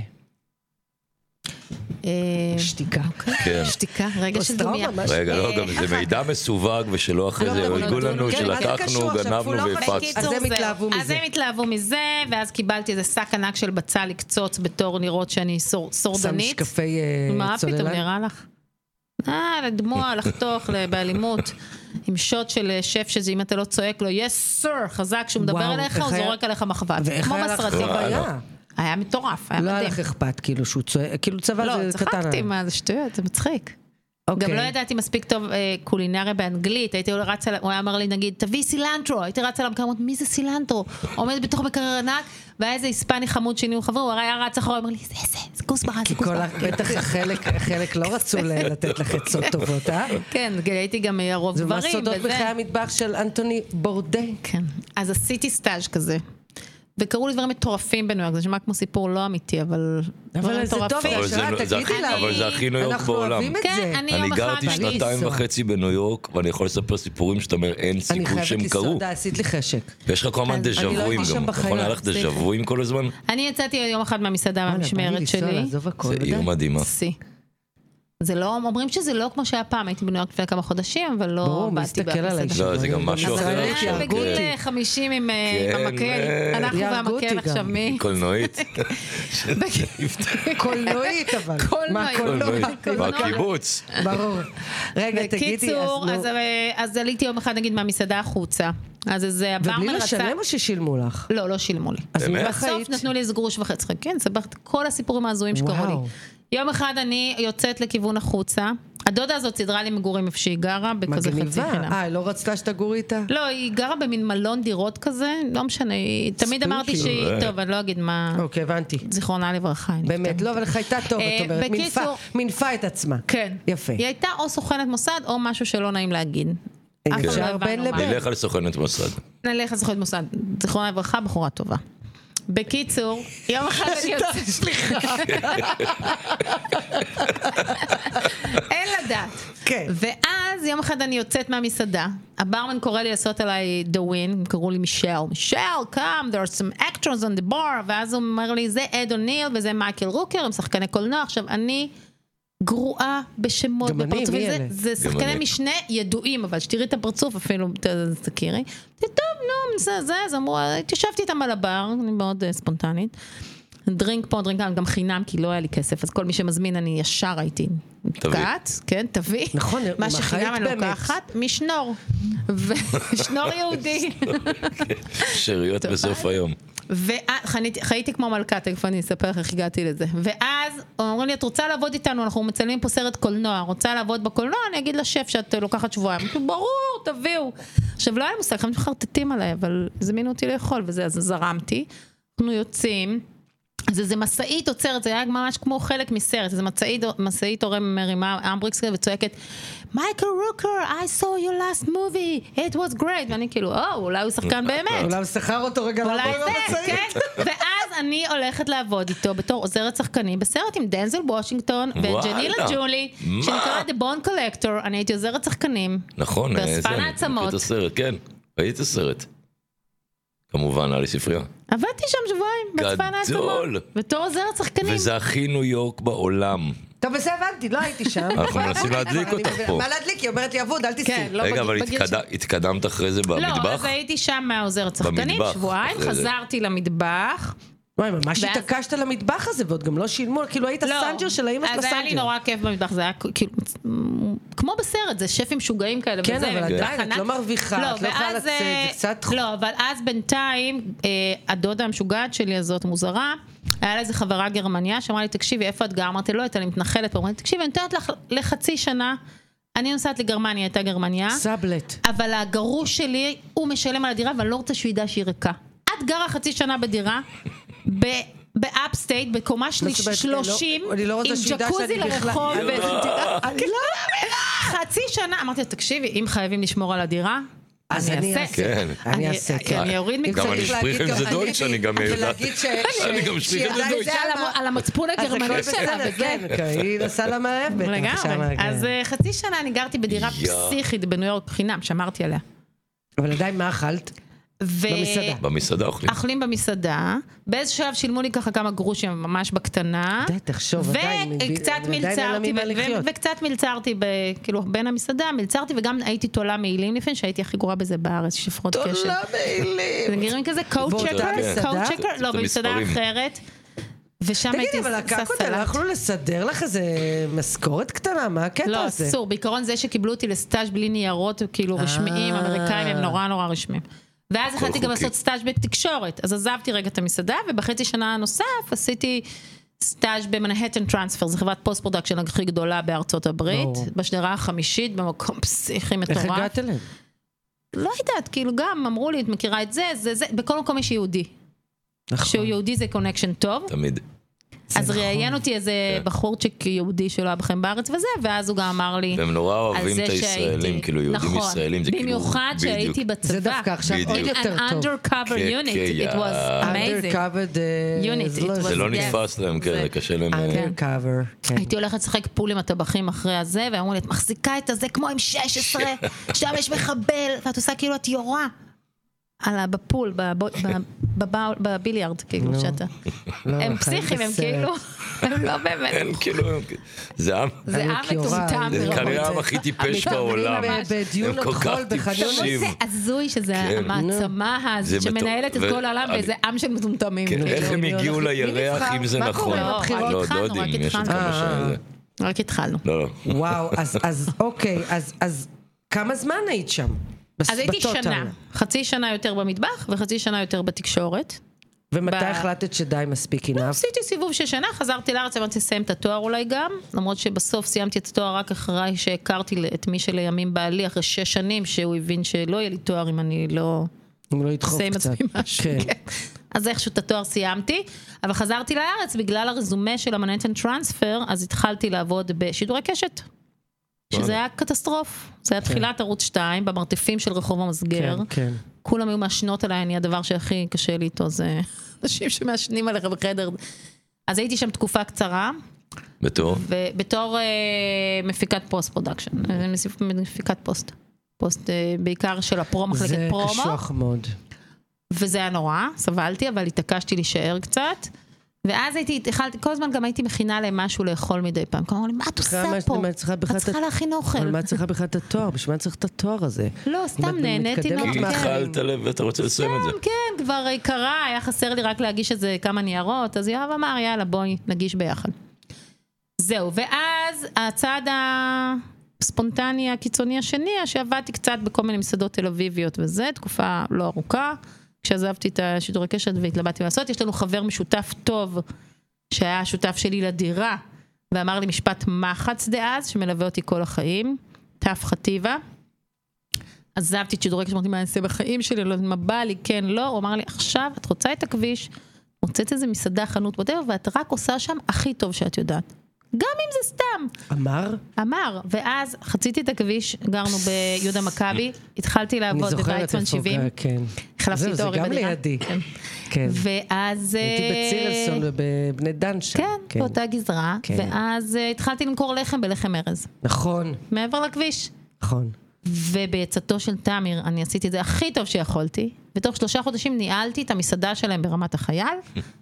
שתיקה. שתיקה, רגע של דומיה. רגע, לא, גם זה מידע מסווג ושלא אחרי זה הרגו לנו שלקחנו, גנבנו והפצנו. אז הם התלהבו מזה. אז הם התלהבו מזה, ואז קיבלתי איזה שק ענק של בצל לקצוץ בתור נראות שאני שורדנית. שם משקפי צוללה. מה פתאום נראה לך? אה, לדמוע, לחתוך באלימות. עם שוט של שף שזה אם אתה לא צועק לו, yes sir, חזק, שהוא מדבר אליך, הוא זורק עליך מחבת. ואיך היה לך חוויה? היה מטורף, היה מדהים. לא היה לך אכפת, כאילו שהוא צועק, כאילו צבא זה קטן. לא, צחקתי, מה זה שטויות, זה מצחיק. גם לא ידעתי מספיק טוב קולינריה באנגלית, הייתי רצה, הוא היה אמר לי נגיד, תביא סילנטרו, הייתי רצה למקרה, אמרת, מי זה סילנטרו? עומד בתוך מקרר ענק, והיה איזה היספני חמוד שני הוא חבר, הוא היה רץ אחורה, הוא אמר לי, זה זה, זה כוסברה, זה כוסברה. בטח חלק לא רצו לתת לך עצות טובות, אה? כן, הייתי גם הרוב דברים. זה מסודות בחיי המטבח של אנטוני בורדה. כן, אז עשיתי סטאז' כזה. וקראו לי דברים מטורפים בניו יורק, זה שמע כמו סיפור לא אמיתי, אבל אבל זה טוב, תגידי לה. אבל זה הכי ניו יורק בעולם. כן, אני יום אני אחד... גרתי שנתיים וחצי בניו יורק, ואני יכול לספר סיפורים שאתה אומר, אין סיכוי שהם קרו. אני חייבת לסעודה, עשית לי חשק. ויש לך כל הזמן דז'בויים גם, נכון? היה לך דז'בויים כל הזמן? אני יצאתי יום אחד מהמסעדה מהמשמרת שלי. זה עיר מדהימה. זה לא, אומרים שזה לא כמו שהיה פעם, הייתי בניו יורק לפני כמה חודשים, אבל לא באתי במסעדה. לא, זה גם משהו אחר. אז בגיל חמישים עם המקל, אנחנו והמקל עכשיו מי? קולנועית. קולנועית אבל. קולנועית. בקיבוץ. ברור. רגע, תגידי. בקיצור, אז עליתי יום אחד נגיד מהמסעדה החוצה. אז זה הברמן רצה... ובלי לשלם או ששילמו לך? לא, לא שילמו לי. בסוף נתנו לי איזה גרוש וחצי. כן, זה כל הסיפורים ההזויים שקראו לי. יום אחד אני יוצאת לכיוון החוצה, הדודה הזאת סדרה לי מגורים איפה שהיא גרה, בכזה חצי חינם. אה, היא לא רצתה שתגורי איתה? לא, היא גרה במין מלון דירות כזה, לא משנה, תמיד אמרתי שהיא, טוב, אני לא אגיד מה... אוקיי, הבנתי. זיכרונה לברכה. באמת, לא, אבל היא הייתה טוב, את אומרת, מנפה את עצמה. כן. יפה. היא הייתה או סוכנת מוסד, או משהו שלא נעים להגיד. אפשר בין לבין. נלך על סוכנת מוסד. נלך על סוכנת מוסד. זיכרונה לברכה, בחורה טובה. בקיצור, יום אחד אני יוצאת, סליחה. אין לדעת. כן. ואז יום אחד אני יוצאת מהמסעדה, הברמן קורא לי לעשות עליי דווין, הם קראו לי מישל, מישל, come, there are some actors on the bar, ואז הוא אומר לי, זה אד אוניל וזה מייקל רוקר, הם שחקני קולנוע, עכשיו אני... גרועה בשמות בפרצוף, זה שחקני משנה ידועים, אבל שתראי את הפרצוף אפילו, תכירי, זה טוב, נו, זה זה, אז אמרו, התיישבתי איתם על הבר, אני מאוד ספונטנית, דרינק פה, דרינק כאן, גם חינם, כי לא היה לי כסף, אז כל מי שמזמין אני ישר הייתי נתקעת, כן, תביא. נכון, מה שחינם אני לוקחת, משנור. ושנור יהודי. שאריות בסוף היום. וחייתי כמו מלכה, תכף אני אספר איך הגעתי לזה. ואז אומרים לי, את רוצה לעבוד איתנו, אנחנו מצלמים פה סרט קולנוע, רוצה לעבוד בקולנוע, אני אגיד לשף שאת לוקחת שבועיים. ברור, תביאו. עכשיו, לא היה מושג, חייבים מחרטטים עליי, אבל זמינו אותי לאכול, וזה, אז זרמתי. אנחנו יוצאים, אז זה מסעית עוצרת, זה היה ממש כמו חלק מסרט, זה מסעית עורם מרימה אמבריקס וצועקת, מייקל רוקר, I saw your last movie, it was great, ואני כאילו, או, אולי הוא שחקן באמת. אולי הוא שכר אותו רגע לעבוד במצעית. כן, ואז אני הולכת לעבוד איתו בתור עוזרת שחקנים, בסרט עם דנזל וושינגטון, ואנג'לינה ג'ולי, שנקרא The Bone Collector, אני הייתי עוזרת שחקנים. נכון, באספן העצמות. כן, ראיתי את הסרט. כמובן, היה לי ספרייה. עבדתי שם שבועיים, באספן העצמות. בתור עוזרת שחקנים. וזה הכי ניו יורק בעולם. טוב, בזה הבנתי, לא הייתי שם. אנחנו מנסים להדליק אותך פה. מה להדליק? היא אומרת לי, אבוד, אל תסי. רגע, אבל התקדמת אחרי זה במטבח? לא, אז הייתי שם מהעוזרת שחקנים, שבועיים, חזרתי למטבח. וואי, ממש התעקשת על המטבח הזה, ועוד גם לא שילמו, כאילו היית הסנג'ר של האמא של הסנג'ר. אז היה לי נורא כיף במטבח, זה היה כאילו, כמו בסרט, זה שפים משוגעים כאלה. כן, אבל עדיין, את לא מרוויחה, את לא יכולה לצאת, זה קצת... לא, אבל אז בינתיים, הדודה המשוגעת שלי הזאת, מוזרה, היה לה איזה חברה גרמניה, שאמרה לי, תקשיבי, איפה את גר? אמרתי, לא, הייתה לי מתנחלת פה, אמרתי, תקשיבי, אני נותנת לך לחצי שנה, אני נוסעת לגרמניה, הייתה גרמניה. סאבלט. אבל הגרוש שלי, הוא משלם על הדירה, ואני לא רוצה שהוא ידע שהיא ריקה. את גרה חצי שנה בדירה, באפסטייט, בקומה שלושים, עם ג'קוזי לרחוב, חצי שנה, אמרתי, תקשיבי, אם חייבים לשמור על הדירה, אני אעשה. אני אעשה. אני אוריד מקצת. גם אני שפריך עם זה דויץ', אני גם יודעת. אני גם שפריך עם זה דויץ'. זה על המצפון הגרמני שלה, וזה. היא נסעה לה מהאבט. לגמרי. אז חצי שנה אני גרתי בדירה פסיכית בניו יורק חינם, שמרתי עליה. אבל עדיין מה אכלת? במסעדה. במסעדה אוכלים. אוכלים במסעדה. באיזה שלב שילמו לי ככה כמה גרושים ממש בקטנה. די, תחשוב, עדיין. וקצת מלצרתי, וקצת מלצרתי, כאילו, בין המסעדה, מלצרתי, וגם הייתי תולה מעילים לפני, שהייתי הכי גרועה בזה בארץ, שפרות קשר. תולה מעילים. זה נראים כזה, קואוצ'קר, קואוצ'קר, לא, במסעדה אחרת. ושם הייתי תגידי, אבל הקקות האלה יכלו לסדר לך איזה משכורת קטנה, מה הקטע הזה? לא, אסור, בעיקרון זה שקיבלו אותי לסטאז' בלי ניירות, כאילו רשמיים, אמריקאים, הם נורא נורא רשמיים. ואז החלטתי גם לעשות סטאז' בתקשורת, אז עזבתי רגע את המסעדה, ובחצי שנה הנוסף עשיתי סטאז' במנהטן טרנספר, זו חברת פוסט פרודקשן הכי גדולה בארצות הברית, בשדרה החמישית, במקום פסיכי מטורף. איך הגעת אליהם? לא יודעת, כאילו גם אמרו לי, את מכירה את זה, זה, זה, בכל מקום יש יהודי. שהוא יהודי זה קונקשן טוב. תמיד. אז ראיין אותי איזה בחורצ'יק יהודי שלא היה בכם בארץ וזה, ואז הוא גם אמר לי... והם נורא אוהבים את הישראלים, כאילו יהודים ישראלים, זה כאילו... במיוחד שהייתי בצבא. זה דווקא עכשיו עוד יותר טוב. An undercover unit, it was amazing. Undercovered unit, זה לא נתפס להם, כן, קשה להם... Undercover. הייתי הולכת לשחק פול עם הטבחים אחרי הזה, ואמרו לי, את מחזיקה את הזה כמו עם שש עשרה, שם יש מחבל, ואת עושה כאילו את יורה. על בפול, בביליארד, כאילו, שאתה. הם פסיכים, הם כאילו, הם לא באמת. הם כאילו, זה עם. זה עם מטומטם. זה כנראה העם הכי טיפש בעולם. בדיון עוד חול בחניון. זה הזוי שזה המעצמה הזאת, שמנהלת את כל העולם, וזה עם של מטומטמים. איך הם הגיעו לירח, אם זה נכון? לא, רק התחלנו, רק התחלנו. רק התחלנו. לא, לא. וואו, אז אוקיי, אז כמה זמן היית שם? אז הייתי שנה, חצי שנה יותר במטבח וחצי שנה יותר בתקשורת. ומתי החלטת שדי מספיק עיניו? עשיתי סיבוב של שנה, חזרתי לארץ, אמרתי לסיים את התואר אולי גם, למרות שבסוף סיימתי את התואר רק אחרי שהכרתי את מי שלימים בעלי, אחרי שש שנים, שהוא הבין שלא יהיה לי תואר אם אני לא... אם לא ידחוף קצת. אז איכשהו את התואר סיימתי, אבל חזרתי לארץ בגלל הרזומה של המנהטן טרנספר, אז התחלתי לעבוד בשידורי קשת. שזה היה קטסטרוף. זה היה תחילת ערוץ שתיים, במרתפים של רחוב המסגר. כולם היו מהשנות עליי, אני הדבר שהכי קשה לי איתו, זה אנשים שמאשנים עליך בחדר. אז הייתי שם תקופה קצרה. בתור? בתור מפיקת פוסט פרודקשן. מפיקת פוסט. פוסט בעיקר של הפרומו, מחלקת פרומו. זה קשוח מאוד. וזה היה נורא, סבלתי, אבל התעקשתי להישאר קצת. ואז הייתי, התחלתי, כל הזמן גם הייתי מכינה להם משהו לאכול מדי פעם. כלומר, מה את עושה פה? את צריכה להכין אוכל. אבל מה את צריכה בכלל את התואר? בשביל מה צריך את התואר הזה? לא, סתם נהניתי. כי התחלת לב ואתה רוצה לסיים את זה. כן, כבר קרה, היה חסר לי רק להגיש איזה כמה ניירות, אז יואב אמר, יאללה, בואי, נגיש ביחד. זהו, ואז הצעד הספונטני הקיצוני השני, שעבדתי קצת בכל מיני מסעדות תל אביביות וזה, תקופה לא ארוכה, כשעזבתי את השידור הקשת והתלבטתי לעשות, יש לנו חבר משותף טוב, שהיה השותף שלי לדירה, ואמר לי משפט מחץ דאז, שמלווה אותי כל החיים, תף חטיבה, עזבתי את שידור הקשת, אמרתי מה אני אעשה בחיים שלי, לא מה בא לי, כן, לא, הוא אמר לי, עכשיו את רוצה את הכביש, מוצאת איזה מסעדה, חנות, whatever, ואת רק עושה שם הכי טוב שאת יודעת. גם אם זה סתם. אמר? אמר, ואז חציתי את הכביש, גרנו ביהודה מכבי, התחלתי לעבוד בוויצמן שבעים. כן. החלפתי את אורי בדירה. זה גם לידי. כן. ואז... הייתי בצירלסון ובבני דן שם. כן, באותה גזרה. ואז התחלתי למכור לחם בלחם ארז. נכון. מעבר לכביש. נכון. ובעצתו של תמיר, אני עשיתי את זה הכי טוב שיכולתי, ותוך שלושה חודשים ניהלתי את המסעדה שלהם ברמת החייל,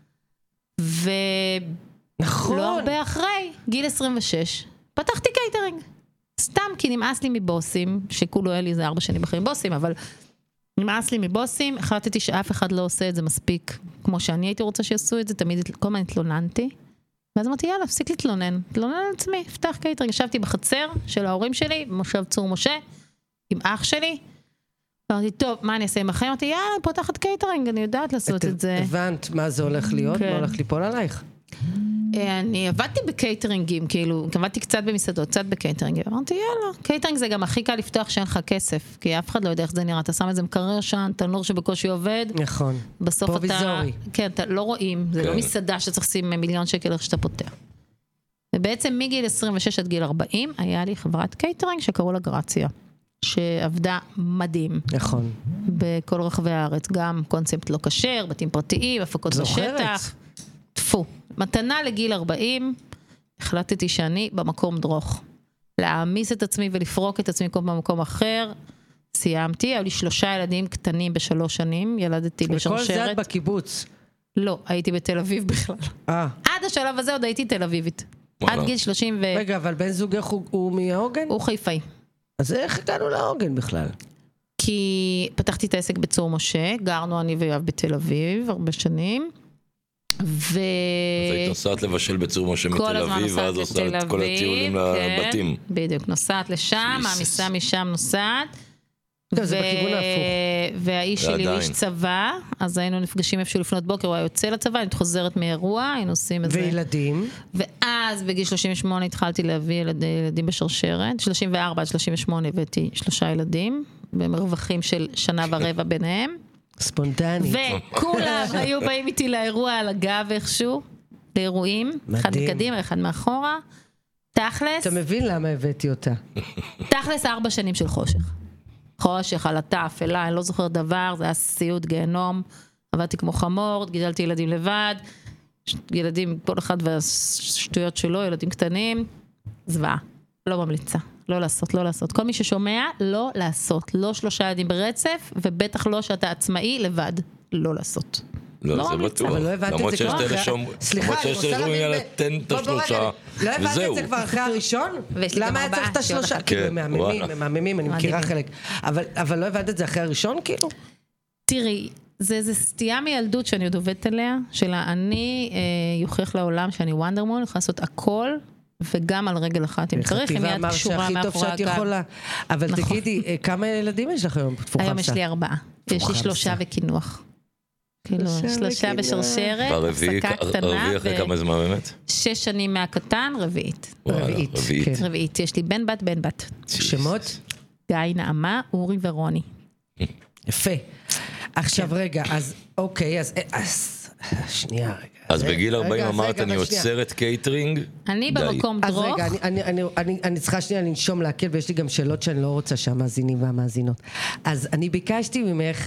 ו... נכון. לא הרבה אחרי, גיל עשרים ושש, פתחתי קייטרינג. סתם, כי נמאס לי מבוסים, שכולו היה לי איזה ארבע שנים בחיים בוסים, אבל נמאס לי מבוסים, החלטתי שאף אחד לא עושה את זה מספיק, כמו שאני הייתי רוצה שיעשו את זה, תמיד כל הזמן התלוננתי, ואז אמרתי, יאללה, הפסיק להתלונן, להתלונן על עצמי, פתח קייטרינג, ישבתי בחצר של ההורים שלי, במושב צור משה, עם אח שלי, אמרתי, טוב, מה אני אעשה עם החיים? אמרתי, יאללה, פותחת קייטרינג, אני יודעת לעשות את זה. הבנת מה זה הולך להיות, מה הולך ליפול עלייך? אני עבדתי בקייטרינגים, כאילו, עבדתי קצת במסעדות, קצת בקייטרינגים, אמרתי, יאללה, קייטרינג זה גם הכי קל לפתוח שאין לך כסף, כי אף אחד לא יודע איך זה נראה, אתה שם איזה מקרר שם, תנור שבקושי עובד, נכון, בסוף פרוביזורי. אתה, כן, אתה לא רואים, זה לא מסעדה שצריך לשים מיליון שקל איך שאתה פותח. ובעצם מגיל עשרים ושש עד גיל ארבעים, היה לי חברת קייטרינג שקראו לה גרציה, שעבדה מדהים. נכון. בכל רחבי הארץ, גם קונספט לא כשר, בתים פרטיים, הפקות בשטח. תפו. מתנה לגיל ארבעים, החלטתי שאני במקום דרוך. להעמיס את עצמי ולפרוק את עצמי כל במקום אחר. סיימתי, היו לי שלושה ילדים קטנים בשלוש שנים, ילדתי בשרשרת. וכל זה את בקיבוץ? לא, הייתי בתל אביב בכלל. אה. עד השלב הזה עוד הייתי תל אביבית. עד גיל שלושים ו... רגע, אבל בן זוגך הוא מהעוגן? הוא חיפאי. אז איך הגענו לעוגן בכלל? כי פתחתי את העסק בצור משה, גרנו אני ויואב בתל אביב, הרבה שנים. ו... אז היית נוסעת לבשל בצור משה מתל אביב, ואז עושה את כל הטיולים לבתים. בדיוק, נוסעת לשם, העמיסה משם נוסעת. זה בכיוון ההפוך. והאיש שלי הוא איש צבא, אז היינו נפגשים איפשהו לפנות בוקר, הוא היה יוצא לצבא, אני חוזרת מאירוע, היינו עושים את זה. וילדים? ואז בגיל שלושים ושמונה התחלתי להביא ילדים בשרשרת, שלושים וארבע עד שלושים ושמונה הבאתי שלושה ילדים, במרווחים של שנה ורבע ביניהם. ספונטני. וכולם היו באים איתי לאירוע על הגב איכשהו, לאירועים, אחד מקדימה, אחד מאחורה, תכלס. אתה מבין למה הבאתי אותה? תכלס ארבע שנים של חושך. חושך, עלתה, אפלה, אני לא זוכר דבר, זה היה סיוט גיהנום, עבדתי כמו חמור, גידלתי ילדים לבד, ילדים, כל אחד והשטויות שלו, ילדים קטנים, זוועה, לא ממליצה. לא לעשות, לא לעשות. כל מי ששומע, לא לעשות. לא שלושה ילדים ברצף, ובטח לא שאתה עצמאי לבד. לא לעשות. לא, זה בטוח. אבל לא הבנת את זה כבר אחרי... סליחה, אני רוצה להבין... תן את השלושה, לא הבנת את זה כבר אחרי הראשון? למה היה צריך את השלושה? כאילו, הם מהממים, הם מהממים, אני מכירה חלק. אבל לא הבנת את זה אחרי הראשון, כאילו? תראי, זה איזו סטייה מילדות שאני עוד עובדת עליה, שלה אני יוכיח לעולם שאני וונדרמון, יכולה לעשות הכל, וגם על רגל אחת, אם צריך, אם יד קשורה מאחורי הגב. אבל תגידי, כמה ילדים יש לך היום? היום יש לי ארבעה. יש לי שלושה וכינוח. כאילו, שלושה בשרשרת, הפסקה קטנה. רביעי אחרי כמה זמן באמת? שש שנים מהקטן, רביעית. רביעית. רביעית. יש לי בן בת, בן בת. שמות? גיא, נעמה, אורי ורוני. יפה. עכשיו רגע, אז אוקיי, אז... שנייה רגע. אז בגיל ארבעים אמרת, אני עוצרת קייטרינג. אני במקום דרוך. אז רגע, אני צריכה שנייה לנשום להקל, ויש לי גם שאלות שאני לא רוצה שהמאזינים והמאזינות. אז אני ביקשתי ממך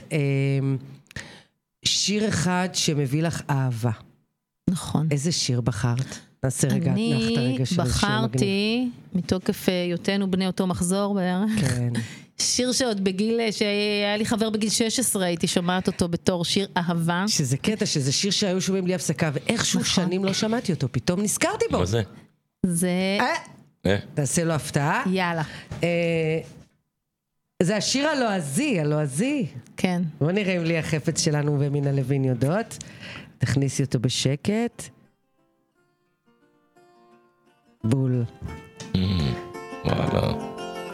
שיר אחד שמביא לך אהבה. נכון. איזה שיר בחרת? נעשה רגע, נח את הרגע של השיר מגניב. אני בחרתי, מתוקף היותנו בני אותו מחזור בערך, שיר שעוד בגיל, שהיה לי חבר בגיל שש עשרה, הייתי שומעת אותו בתור שיר אהבה. שזה קטע, שזה שיר שהיו שומעים בלי הפסקה, ואיכשהו נכון. שנים לא שמעתי אותו, פתאום נזכרתי בו. מה זה? זה... אה, אה? תעשה לו הפתעה. יאללה. אה, זה השיר הלועזי, הלועזי. כן. בוא נראה אם לי החפץ שלנו ומינה לוין יודעות. תכניסי אותו בשקט. בול. וואלה.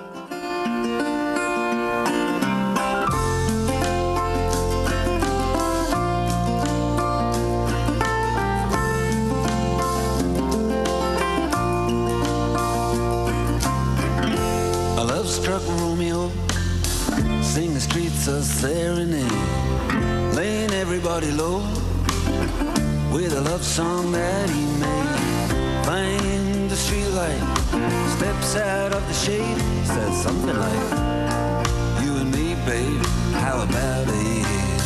A love-struck Romeo, sing the streets a serenade, laying everybody low with a love song that he made. Find the streetlight, steps out of the shade, says something like, you and me, babe, how about it?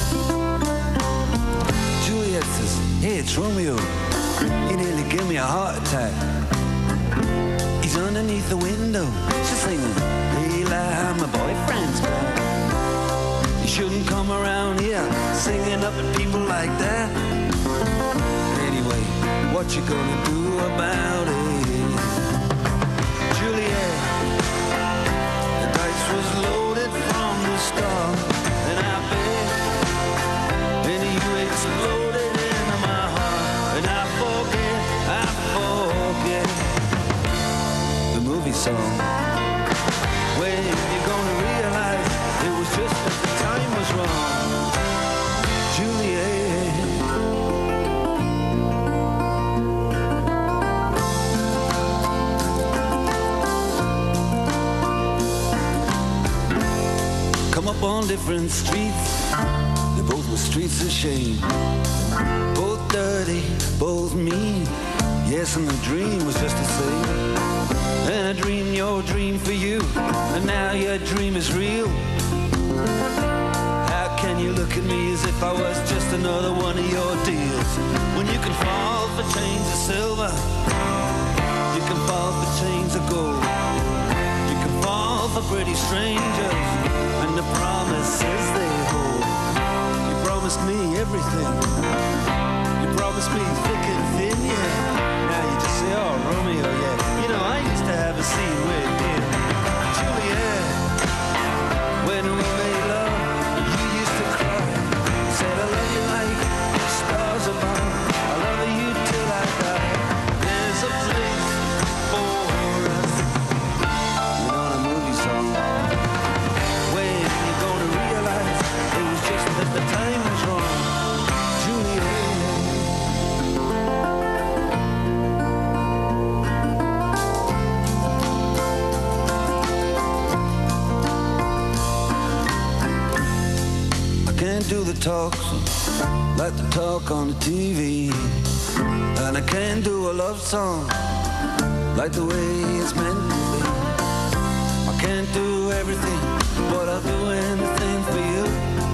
Juliet says, hey, it's Romeo, he nearly gave me a heart attack. He's underneath the window, she's singing, Eli, my boyfriend's back. You shouldn't come around here singing up at people like that. Anyway, what you gonna do about it? Juliet, the dice was loaded from the start, and I bet, and you exploded into my heart, and I forget, I forget the movie song. When you're gonna realize it was just that the time was wrong, Juliet. Come up on different streets, they both were streets of shame, both dirty, both mean. Yes, and the dream was just the same. And I dreamed your dream for you, and now your dream is real. How can you look at me as if I was just another one of your deals? When you can fall for chains of silver, you can fall for chains of gold, you can fall for pretty strangers, and the promises they hold. You promised me everything, you promised me thick and thin, yeah. Now you just say, oh, Romeo, yeah. You know, I used to have a scene with him, Juliet. When we made love, you used to cry. Said I love you like the stars above. I love you till I die. There's a place for us. You know the movie song. When you gonna realize it was just that the time was wrong, Juliet. Can't do the talk like the talk on the T V, and I can't do a love song like the way it's meant to be. I can't do everything, but I'll do anything for you.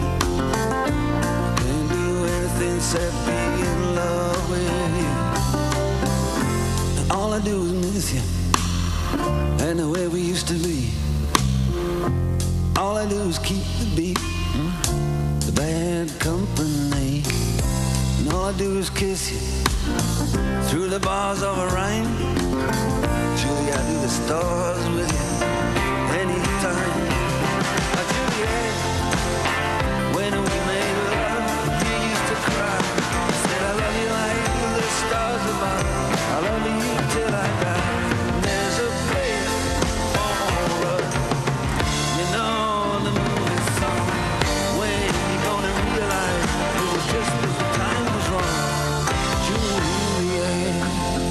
I can't do anything except be in love with you. And all I do is miss you, and the way we used to be. All I do is keep the beat, the bad company, and all I do is kiss you through the bars of a rhyme. Julie, I do the stars with you anytime. Oh, Juliet, when we made love, you used to cry. Said I love you like the stars above. I love you till I die. There's a place for us. You know the movie song. When you gonna realize it was just as the time was wrong, Juliet.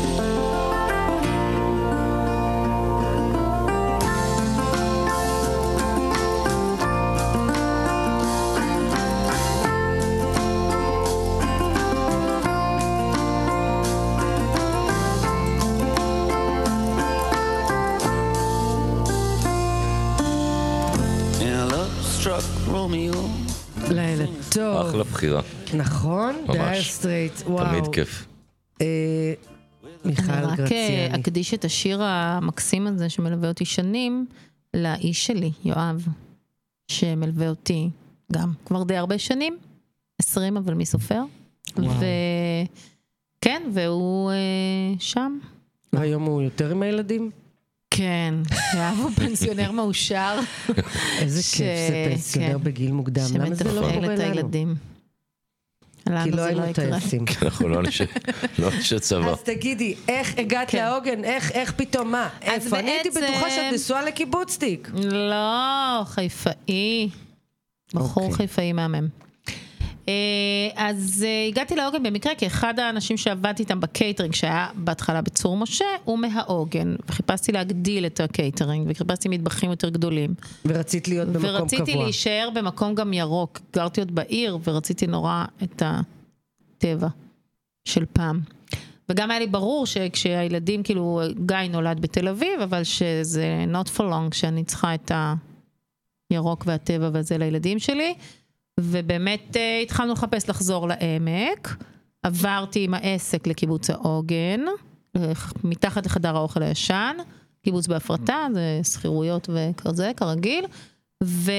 And a love-struck Romeo. לילה טוב. אחלה בחירה. נכון? ממש. דייר סטרייט, וואו. תמיד כיף. אה, מיכל אני רק גרציאני. אקדיש את השיר המקסים הזה שמלווה אותי שנים לאיש שלי, יואב. שמלווה אותי גם כבר די הרבה שנים, עשרים אבל מי סופר. וכן, והוא שם. והיום הוא יותר עם הילדים? כן, הוא פנסיונר מאושר. איזה כיף, זה פנסיונר בגיל מוקדם. למה זה לא קורה לנו? כי לא היינו טייסים. אנחנו לא אנשי צבא. אז תגידי, איך הגעת לעוגן? איך פתאום מה? איפה? אני הייתי בטוחה שאת נשואה לקיבוצניק. לא, חיפאי. בחור חיפאי מהמם. אז הגעתי לעוגן במקרה, כי אחד האנשים שעבדתי איתם בקייטרינג, שהיה בהתחלה בצור משה, הוא מהעוגן, וחיפשתי להגדיל את הקייטרינג, וחיפשתי מטבחים יותר גדולים. ורצית להיות במקום קבוע. ורציתי להישאר במקום גם ירוק, גרתי עוד בעיר, ורציתי נורא את הטבע של פעם. וגם היה לי ברור שכשהילדים, כאילו, גיא נולד בתל אביב, אבל שזה not for long, שאני צריכה את הירוק והטבע וזה לילדים שלי, ובאמת התחלנו לחפש לחזור לעמק, עברתי עם העסק לקיבוץ העוגן, מתחת לחדר האוכל הישן, קיבוץ בהפרטה, זה סחירויות וכזה, כרגיל, ו...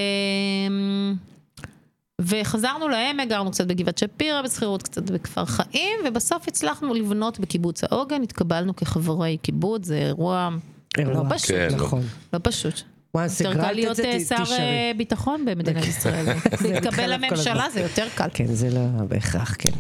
וחזרנו לעמק, גרנו קצת בגבעת שפירה, בסחירות קצת בכפר חיים, ובסוף הצלחנו לבנות בקיבוץ העוגן, התקבלנו כחברי קיבוץ, זה אירוע לא פשוט, נכון. לא פשוט. יותר קל להיות שר ביטחון במדינת ישראל. להתקבל לממשלה זה יותר קל. כן, זה לא בהכרח, כן.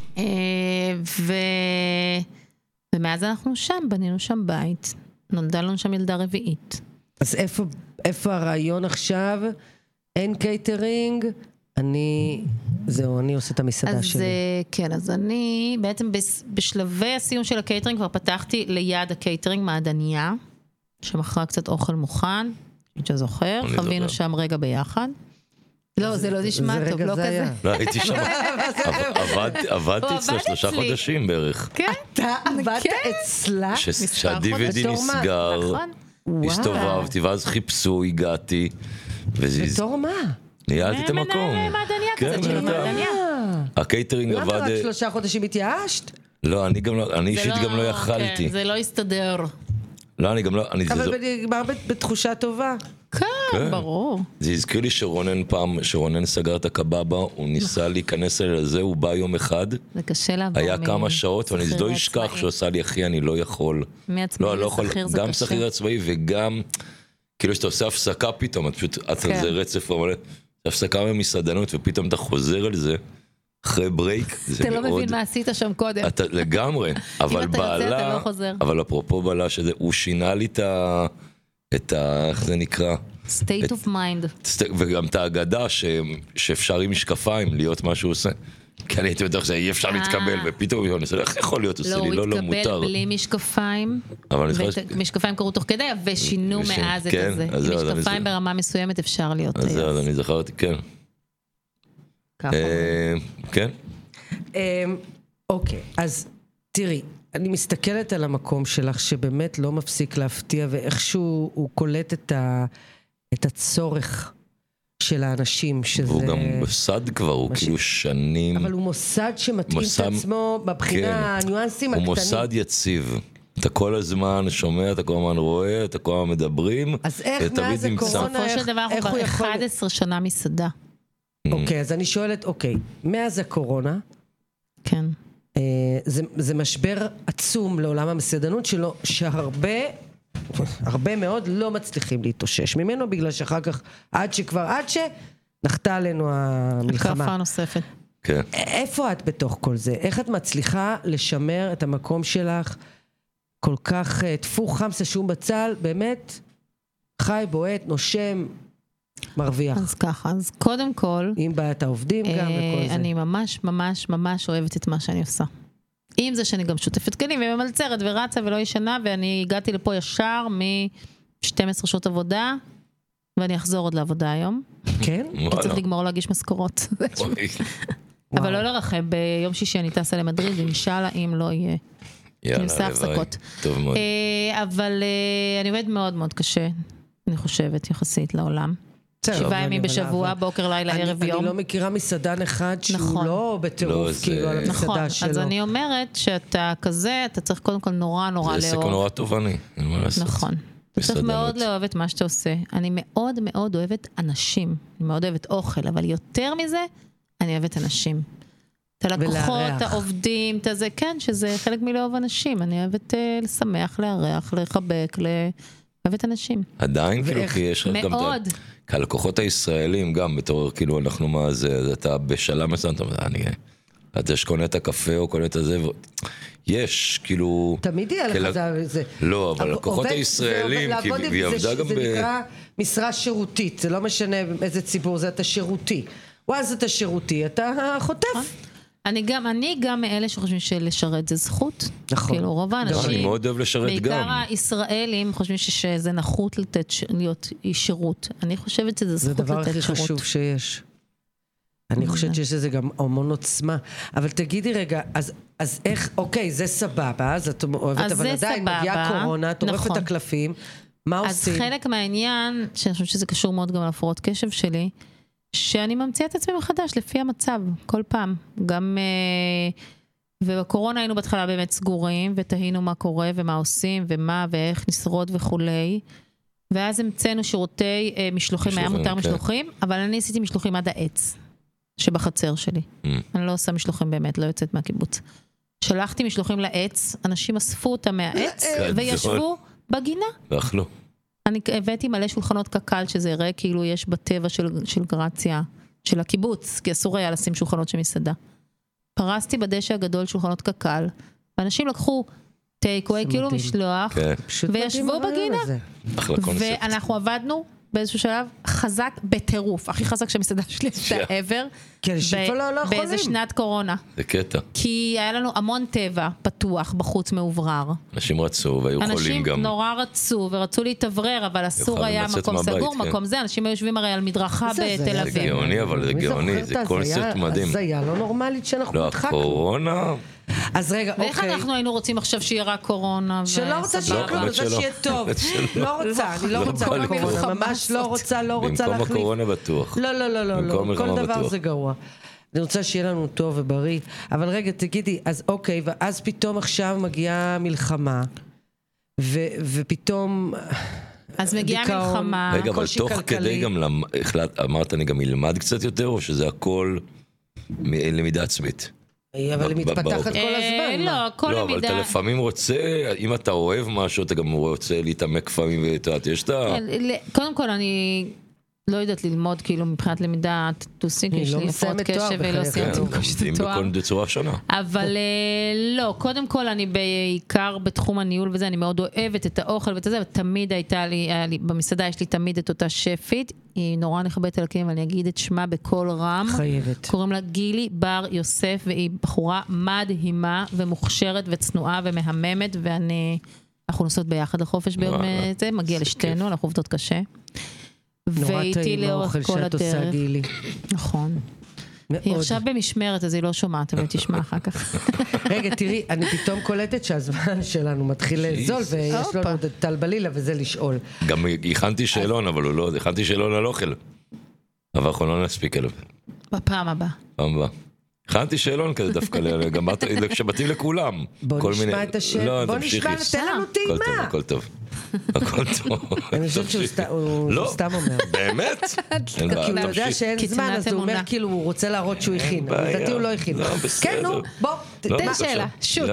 ומאז אנחנו שם, בנינו שם בית. נולדה לנו שם ילדה רביעית. אז איפה הרעיון עכשיו? אין קייטרינג? אני, זהו, אני עושה את המסעדה שלי. אז כן, אז אני בעצם בשלבי הסיום של הקייטרינג כבר פתחתי ליד הקייטרינג מעדניה, שמכרה קצת אוכל מוכן. שזוכר, חווינו שם רגע ביחד. לא, זה לא נשמע טוב, לא כזה. לא, הייתי שם, עבדתי אצלה שלושה חודשים בערך. כן. אתה עבדת אצלה? שהדי וי די נסגר, הסתובבתי, ואז חיפשו, הגעתי. בתור מה? ניהלתי את המקום. מנהל מעדניה כזאת של מעדניה. הקייטרינג עבד... למה רק שלושה חודשים התייאשת? לא, אני אישית גם לא יכלתי. זה לא הסתדר. לא, אני גם לא... אבל נגמר בתחושה טובה. כן, ברור. זה הזכיר לי שרונן פעם, שרונן סגר את הקבבה, הוא ניסה להיכנס לזה, הוא בא יום אחד. זה קשה לעבור. היה כמה שעות, ואני לא אשכח שהוא עשה לי, אחי, אני לא יכול. מעצמאי לשכיר זה קשה. גם שכיר עצמאי וגם, כאילו שאתה עושה הפסקה פתאום, את פשוט, את על זה רצף, אבל הפסקה ממסעדנות, ופתאום אתה חוזר על זה. אחרי ברייק, אתה לא מבין מה עשית שם קודם. לגמרי, אבל בעלה, אבל אפרופו בעלה שזה, הוא שינה לי את ה, איך זה נקרא? state of mind. וגם את ההגדה שאפשר עם משקפיים להיות מה שהוא עושה. כי אני הייתי בטוח שאי אפשר להתקבל, ופתאום הוא עושה, איך יכול להיות עושה לי? לא, לא, מותר. לא, הוא התקבל בלי משקפיים, ומשקפיים קראו תוך כדי, ושינו מאז את זה. עם משקפיים ברמה מסוימת אפשר להיות. אז זהו, אני זכרתי, כן. כן. אוקיי, אז תראי, אני מסתכלת על המקום שלך שבאמת לא מפסיק להפתיע, ואיכשהו הוא קולט את הצורך של האנשים. והוא גם מוסד כבר, הוא כאילו שנים... אבל הוא מוסד שמתאים את עצמו בבחינה הניואנסים הקטנים. הוא מוסד יציב. אתה כל הזמן שומע, אתה כל הזמן רואה, אתה כל הזמן מדברים. אז איך מאז הקורונה, בסופו של דבר הוא כבר אחת עשרה שנה מסעדה. אוקיי, אז אני שואלת, אוקיי, מאז הקורונה, כן. זה, זה משבר עצום לעולם המסעדנות שלו, שהרבה, הרבה מאוד לא מצליחים להתאושש ממנו, בגלל שאחר כך, עד שכבר, עד שנחתה עלינו המלחמה. הקרפה נוספת. כן. איפה את בתוך כל זה? איך את מצליחה לשמר את המקום שלך, כל כך תפוך חמסה שום בצל, באמת, חי, בועט, נושם, מרוויח. אז ככה, אז קודם כל... עם בעיית העובדים גם וכל זה. אני ממש ממש ממש אוהבת את מה שאני עושה. עם זה שאני גם שותפת קנים וממלצרת ורצה ולא ישנה, ואני הגעתי לפה ישר מ-שתים עשרה שעות עבודה, ואני אחזור עוד לעבודה היום. כן? צריך לגמור להגיש משכורות. אבל לא לרחם, ביום שישי אני טסה למדריד, אינשאללה אם לא יהיה. אני עושה הפסקות. טוב מאוד. אבל אני עובדת מאוד מאוד קשה, אני חושבת, יחסית לעולם. שבעה ימים בשבוע, בוקר, לילה, ערב, יום. אני לא מכירה מסעדן אחד שהוא לא בטירוף כאילו על המסעדה שלו. אז אני אומרת שאתה כזה, אתה צריך קודם כל נורא נורא לאהוב. זה עסק נורא טובעני. נכון. צריך מאוד לאהוב את מה שאתה עושה. אני מאוד מאוד אוהבת אנשים. אני מאוד אוהבת אוכל, אבל יותר מזה, אני אוהבת אנשים. את הלקוחות, העובדים, את זה, כן, שזה חלק מלאהוב אנשים. אני אוהבת לשמח, לארח, לחבק, לאהבת אנשים. עדיין, כאילו, כי יש גם את הלקוחות הישראלים, גם בתור, כאילו, אנחנו מה זה, אתה בשלב מסוים, אתה אומר, אני... אתה יש קונה את הקפה או קונה את הזה, יש, כאילו... תמיד יהיה לך זה... לא, אבל לקוחות הישראלים, כי היא עבדה גם ב... זה נקרא משרה שירותית, זה לא משנה איזה ציבור, זה אתה שירותי. ואז אתה שירותי, אתה חוטף. אני גם, אני גם מאלה שחושבים שלשרת זה זכות. נכון. כאילו, רוב האנשים... אני מאוד אוהב לשרת גם. בעיקר הישראלים חושבים שזה נחות לתת, להיות שירות. אני חושבת שזה זכות לתת שירות. זה הדבר הכי חשוב שיש. אני חושבת שיש לזה גם המון עוצמה. אבל תגידי רגע, אז, אז איך, אוקיי, זה סבבה, אז את אוהבת, אבל עדיין מגיעה קורונה, את עורכת את הקלפים, מה עושים? אז חלק מהעניין, שאני חושבת שזה קשור מאוד גם להפרעות קשב שלי, שאני ממציאה את עצמי מחדש לפי המצב, כל פעם. גם, ובקורונה היינו בהתחלה באמת סגורים, ותהינו מה קורה ומה עושים, ומה ואיך נשרוד וכולי. ואז המצאנו שירותי משלוחים, היה מותר משלוחים, אבל אני עשיתי משלוחים עד העץ. שבחצר שלי. Mm. אני לא עושה משלוחים באמת, לא יוצאת מהקיבוץ. שלחתי משלוחים לעץ, אנשים אספו אותם מהעץ, וישבו בגינה. ואכלו. אני הבאתי מלא שולחנות קקל, שזה יראה כאילו יש בטבע של, של גרציה, של הקיבוץ, כי אסור היה לשים שולחנות של מסעדה. פרסתי בדשא הגדול שולחנות קקל, ואנשים לקחו טייקווי, כאילו משלוח, okay. וישבו בגינה. ואנחנו עבדנו, באיזשהו שלב, חזק בטירוף, הכי חזק שהמסעדה שלי הייתה ever, באיזה שנת קורונה. זה קטע. כי היה לנו המון טבע פתוח, בחוץ מאוברר. אנשים רצו, והיו חולים גם. אנשים נורא רצו, ורצו להתאוורר, אבל אסור היה מקום סגור, מקום זה, אנשים היו יושבים הרי על מדרכה בתל אביב. זה גאוני, אבל זה גאוני, זה קונספט מדהים. זה היה לא נורמלית שאנחנו הדחקנו. לא, הקורונה... אז רגע, אוקיי. ואיך אנחנו היינו רוצים עכשיו שיהיה רק קורונה? שלא רוצה שיהיה כלום, רוצה שיהיה טוב. לא רוצה, אני לא רוצה קורונה, ממש לא רוצה, לא רוצה להחליף. במקום הקורונה בטוח. לא, לא, לא, לא, כל דבר זה גרוע. אני רוצה שיהיה לנו טוב ובריא. אבל רגע, תגידי, אז אוקיי, ואז פתאום עכשיו מגיעה מלחמה, ופתאום... אז מגיעה מלחמה, רגע, אבל תוך כדי גם, אמרת, אני גם אלמד קצת יותר, או שזה הכל למידה עצמית? אבל היא מתפתחת כל הזמן. לא, כל למידה. לא, אבל אתה לפעמים רוצה, אם אתה אוהב משהו, אתה גם רוצה להתעמק לפעמים, ואתה יש את ה... קודם כל, אני לא יודעת ללמוד, כאילו, מבחינת למידה, טוסים, יש לי הפרעות קשב, ולא סיימתי את התואר. בצורה שונה. אבל לא, קודם כל, אני בעיקר בתחום הניהול וזה, אני מאוד אוהבת את האוכל ואת זה, ותמיד הייתה לי, במסעדה יש לי תמיד את אותה שפית, היא נורא נכבדת על הקיים, ואני אגיד את שמה בכל רם. חייבת. קוראים לה גילי בר יוסף, והיא בחורה מדהימה ומוכשרת וצנועה ומהממת, ואני, אנחנו נוסעות ביחד לחופש ביום זה, מגיע לשתינו, אנחנו עובדות קשה. והייתי לאורך כל הדרך. נכון. היא עכשיו במשמרת, אז היא לא שומעת, אבל תשמע אחר כך. רגע, תראי, אני פתאום קולטת שהזמן שלנו מתחיל לזול, ויש לנו את טל בלילה, וזה לשאול. גם הכנתי שאלון, אבל הוא לא, הכנתי שאלון על אוכל. אבל אנחנו לא נספיק עליו. בפעם הבאה. פעם הבאה. הכנתי שאלון כזה דווקא, גם שבתים לכולם. בוא נשמע את השאלה, בוא נשמע, תן לנו טעימה. הכל טוב, הכל טוב. אני חושבת שהוא סתם אומר. באמת? כי הוא יודע שאין זמן, אז הוא אומר כאילו הוא רוצה להראות שהוא הכין. לדעתי הוא לא הכין. כן, נו, בוא, תן שאלה, שוט.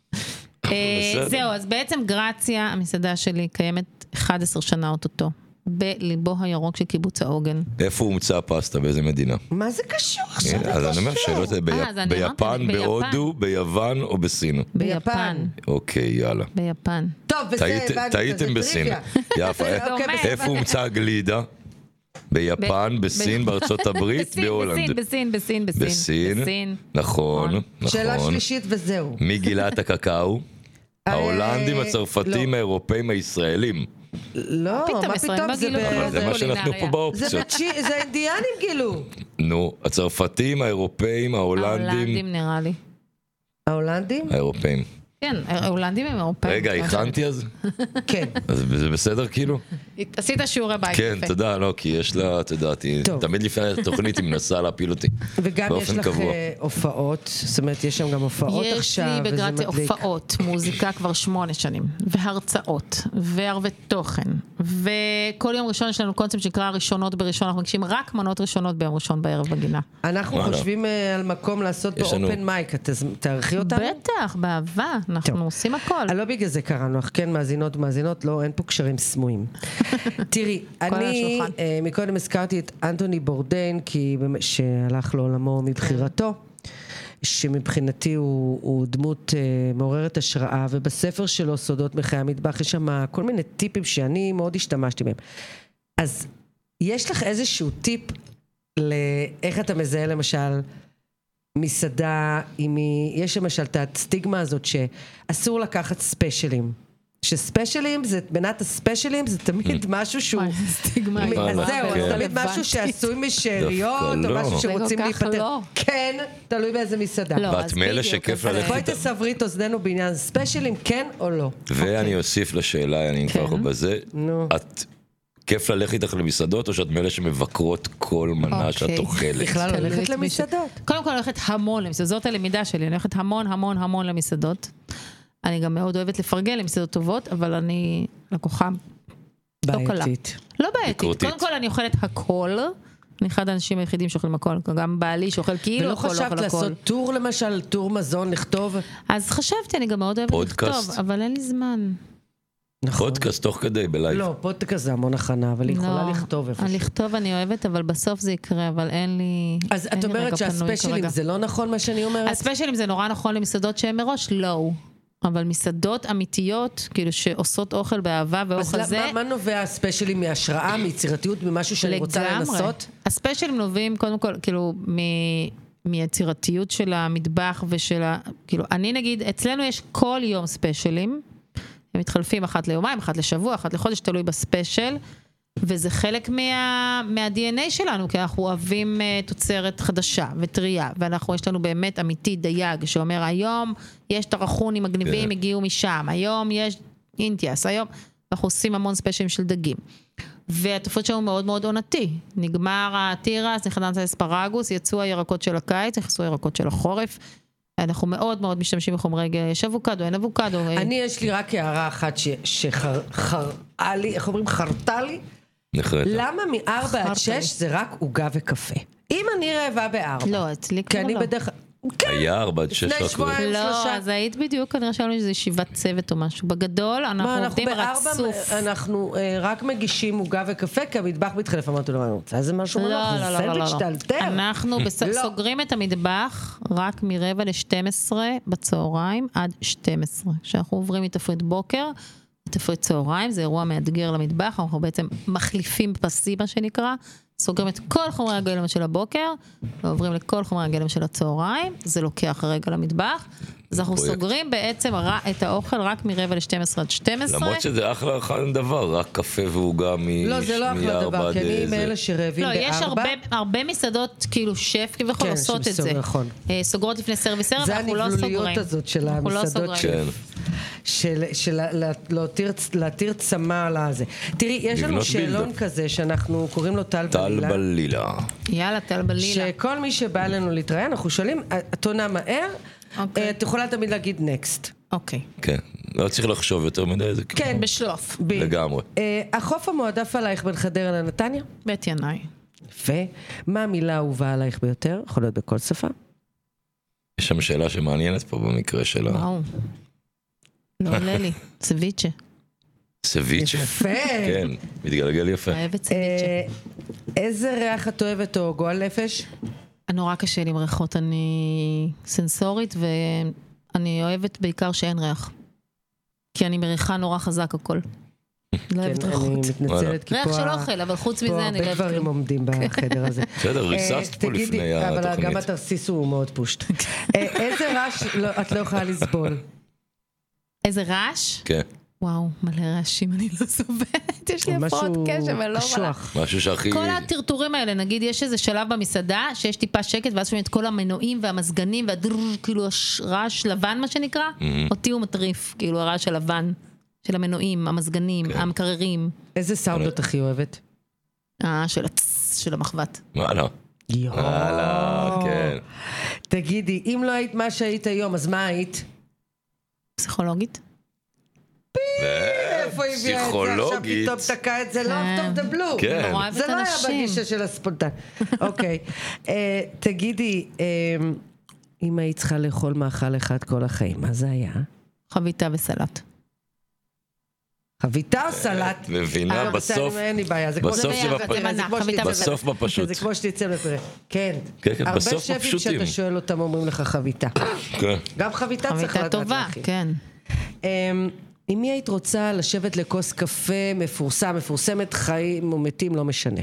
זהו, אז בעצם גרציה, המסעדה שלי, קיימת אחת עשרה שנה אוטוטו. בליבו הירוק של קיבוץ העוגן. איפה הומצא הפסטה? באיזה מדינה? מה זה קשור עכשיו? אז אני אומר שאלות, ביפן, בהודו, ביוון או בסין? ביפן. אוקיי, יאללה. ביפן. טוב, וזה... טעיתם בסין. יפה. איפה הומצא הגלידה? ביפן, בסין, בארצות הברית, בהולנד. בסין, בסין, בסין. בסין, נכון, נכון. שאלה שלישית וזהו. מי גילה את הקקאו? ההולנדים, הצרפתים, האירופאים, הישראלים. לא, מה פתאום זה... אבל זה מה שנתנו פה באופציות. זה אינדיאנים גילו. נו, הצרפתים, האירופאים, ההולנדים. ההולנדים נראה לי. ההולנדים? האירופאים. כן, ההולנדים הם אירופאים. רגע, הכנתי אז? כן. אז זה בסדר כאילו? עשית שיעורי בית. כן, יפה. תודה, לא, כי יש לה, את יודעת, היא- טוב. תמיד לפני התוכנית היא מנסה להפיל אותי. וגם יש באופן לך קבוע. אה, הופעות, זאת אומרת, יש שם גם הופעות יש עכשיו, לי וזה בגרציה מדליק. הופעות, מוזיקה כבר שמונה שנים, והרצאות, וערבי תוכן, וכל יום ראשון יש לנו קונספט שנקרא ראשונות בראשון, אנחנו מגישים רק מנות ראשונות ביום ראשון בערב בגינה. אנחנו וואלה. חושבים אה, על מקום לעשות בו יש לנו- אופן מייק, את תערכי אותנו? בטח, באהבה, אנחנו טוב. עושים הכל. אה, לא בגלל זה קראנו, אך כן מאזינות ומאזינות, לא, אין פה קשרים סמויים. תראי, על אני השולחן. אה, מקודם הזכרתי את אנטוני בורדיין, כי באמת- שהלך לעולמו מבחירתו, שמבחינתי הוא, הוא דמות אה, מעוררת השראה, ובספר שלו, סודות מחיי המטבח, יש שם כל מיני טיפים שאני מאוד השתמשתי בהם. אז יש לך איזשהו טיפ לאיך אתה מזהה למשל מסעדה, אם היא, יש למשל את הסטיגמה הזאת שאסור לקחת ספיישלים. שספיישלים, זה, מנת הספיישלים זה תמיד משהו שהוא... מה, סטיגמה. מ- וואלה, אז זהו, כן. אז תמיד משהו רלוונטית. שעשוי משאריות, או דווקא לא. משהו זה שרוצים כל כך להיפטר. לא. כן, תלוי באיזה מסעדה. לא, ואת אז מאלה בדיוק, שכיף אז אז בואי ללכת. תסברי את אוזנינו בעניין ספיישלים, כן או לא? ואני אוסיף לשאלה, אני כבר כן. בזה, נו. את כיף ללכת איתך למסעדות, או שאת מאלה שמבקרות כל מנה שאת אוקיי. אוכלת? בכלל תלוי הולכת את מי ש- למסעדות. קודם כל אני הולכת המון למסעדות, זאת הלמידה שלי, אני הולכת המון המון המון למסעדות. אני גם מאוד אוהבת לפרגן למסעדות טובות, אבל אני לקוחה לא קלה. בעייתית. לא בעייתית, ביקורתית. קודם כל אני אוכלת הכל, אני אחד האנשים היחידים שאוכלים הכל, גם בעלי שאוכל כאילו ולא הכל, לא חשבת אוכל הכל. לעשות טור למשל, טור מזון, לכתוב? אז חשבתי, אני גם מאוד אוהבת פודקאסט. לכתוב, אבל אין לי זמן. נכון. פודקאסט תוך כדי, בלייב. לא, פודקאסט זה המון הכנה, אבל היא יכולה לא, לכתוב איפה. אני לכתוב אני אוהבת, אבל בסוף זה יקרה, אבל אין לי... אז אין את לי אומרת רגע פנוי שהספיישלים כרגע. זה לא נכון מה שאני אומרת? הספיישלים זה נורא נכון למסעדות שהן מראש לא, אבל מסעדות אמיתיות, כאילו שעושות אוכל באהבה אז ואוכל זה, למה- מה נובע הספיישלים מהשראה, מיצירתיות, ממשהו שאני רוצה לנסות? הספיישלים נובעים קודם כל, כאילו, מ... מיצירתיות של המטבח ושל ה... כאילו, אני נגיד, אצלנו יש כל יום ספיישלים, הם מתחלפים אחת ליומיים, אחת לשבוע, אחת לחודש, תלוי בספיישל, וזה חלק מה, מה-די אן איי שלנו, כי אנחנו אוהבים uh, תוצרת חדשה וטריה, ואנחנו, יש לנו באמת אמיתי דייג, שאומר, היום יש תרחונים מגניבים, כן. הגיעו משם, היום יש אינטיאס, היום אנחנו עושים המון ספיישלים של דגים. והתופעות שלנו מאוד מאוד עונתי. נגמר הטירס, נכנס האספרגוס, יצאו הירקות של הקיץ, נכנסו הירקות של החורף. אנחנו מאוד מאוד משתמשים בחומרי גאה, יש אבוקדו, אין אבוקדו. אני, יש לי רק הערה אחת שחראה לי, איך אומרים? חרטה לי? נחרטה. למה מארבע עד חרטה לי. שש זה רק עוגה וקפה? אם אני רעבה בארבע. לא, אצלי כי כבר אני לא. בדרך כלל... כן, היה ארבע עד שש לפני רק שבועיים. לא. לא, שלושה. אז היית בדיוק, כנראה שלנו שזה ישיבת צוות או משהו. בגדול, אנחנו מה, אנחנו עובדים בארבע, רצוף. אנחנו אה, רק מגישים עוגה וקפה, כי המטבח מתחלף. אמרתי לו, אני רוצה איזה משהו לא, מלוך, לא, זה לא, לא, לא, סנדוויץ' לא. תלתר. אנחנו בס- לא. סוגרים את המטבח רק מרבע ל-שתים עשרה בצהריים עד שתים עשרה. כשאנחנו עוברים מתפריט בוקר, תפריט צהריים, זה אירוע מאתגר למטבח, אנחנו בעצם מחליפים פסים, מה שנקרא, סוגרים את כל חומרי הגלם של הבוקר, ועוברים לכל חומרי הגלם של הצהריים, זה לוקח רגע למטבח, אז אנחנו פרויקט. סוגרים בעצם את האוכל רק מרבע ל-שתים עשרה עד שתים עשרה. למרות שזה אחלה אחד דבר, רק קפה ועוגה מ... לא, זה לא אחלה מארבע דבר, עד כי אני איזה- מאלה שרעבים לא, יש בארבע. הרבה, הרבה מסעדות, כאילו שף כביכול כן, עושות את זה. שמסוגר, נכון. אה, סוגרות לפני סרוויס ערב, זה אנחנו לא סוגרים. הנבלוליות הזאת של אנחנו לא המסעדות סוגרים. כן. של, של לה- להתיר, להתיר צמא על הזה. תראי, יש לנו לבנות שאלון בילדאפ. כזה שאנחנו קוראים לו טל טל בלילה. בלילה. יאללה, טל בלילה. שכל מי שבא אלינו להתראיין, אנחנו שואלים, את עונה מהר, אוקיי. אה, את יכולה תמיד להגיד נקסט. אוקיי. כן. לא צריך לחשוב יותר מדי, זה כאילו... כן. בשלוף. ב- לגמרי. אה, החוף המועדף עלייך בין חדרה לנתניה? בית ינאי. יפה. מה המילה האהובה עלייך ביותר? יכול להיות בכל שפה. יש שם שאלה שמעניינת פה במקרה שלה. וואו. לא עולה לי. צוויצ'ה. סביצ'ה. יפה. כן, מתגלגל יפה. אוהבת צוויצ'ה. אה, איזה ריח את אוהבת או גועל נפש? נורא קשה לי עם ריחות, אני סנסורית ואני אוהבת בעיקר שאין ריח. כי אני מריחה נורא חזק הכל. לא אוהבת כן, אני ריחות. מתנצלת, כי ריח פה של ה- אוכל, אבל חוץ מזה פה אני לא הרבה אוהבת דברים כלום. עומדים בחדר הזה. בסדר, ריססת אה, פה תגידי, לפני אבל התוכנית. גם התרסיס הוא מאוד פושט. אה, איזה רעש לא- את לא יכולה לסבול? איזה רעש? כן, וואו, מלא רעשים, אני לא סובלת. יש לי הפרעות משהו קשב, אני לא יכולה. קשוח. משהו שהכי... כל הטרטורים האלה, נגיד יש איזה שלב במסעדה, שיש טיפה שקט, ואז שומעים את כל המנועים והמזגנים, והדרר, כאילו הש- רעש לבן מה שנקרא, אותי הוא מטריף, כאילו הרעש הלבן. של המנועים, המזגנים, המקררים. איזה סאונד את הכי אוהבת? אה, של הצ... של המחבת. וואלה. וואלה, כן. תגידי, אם לא היית מה שהיית היום, אז מה היית? פסיכולוגית? איפה הביאה את זה? עכשיו פתאום תקע את זה, לא אוף דה בלו. כן. זה לא היה בגישה של הספונטן. אוקיי. תגידי, אם היית צריכה לאכול מאכל אחד כל החיים, מה זה היה? חביתה וסלט. חביתה או סלט? מבינה, בסוף, אין לי בעיה, זה בסוף בפשוט. זה כמו שתצא לפרק. כן. כן, בסוף הרבה בפשוטים. שפים שאתה שואל אותם אומרים לך חביתה. גם חביתה צריך לדעת. חביתה טובה, כן. עם מי היית רוצה לשבת לכוס קפה מפורסם, מפורסמת, חיים או מתים, לא משנה?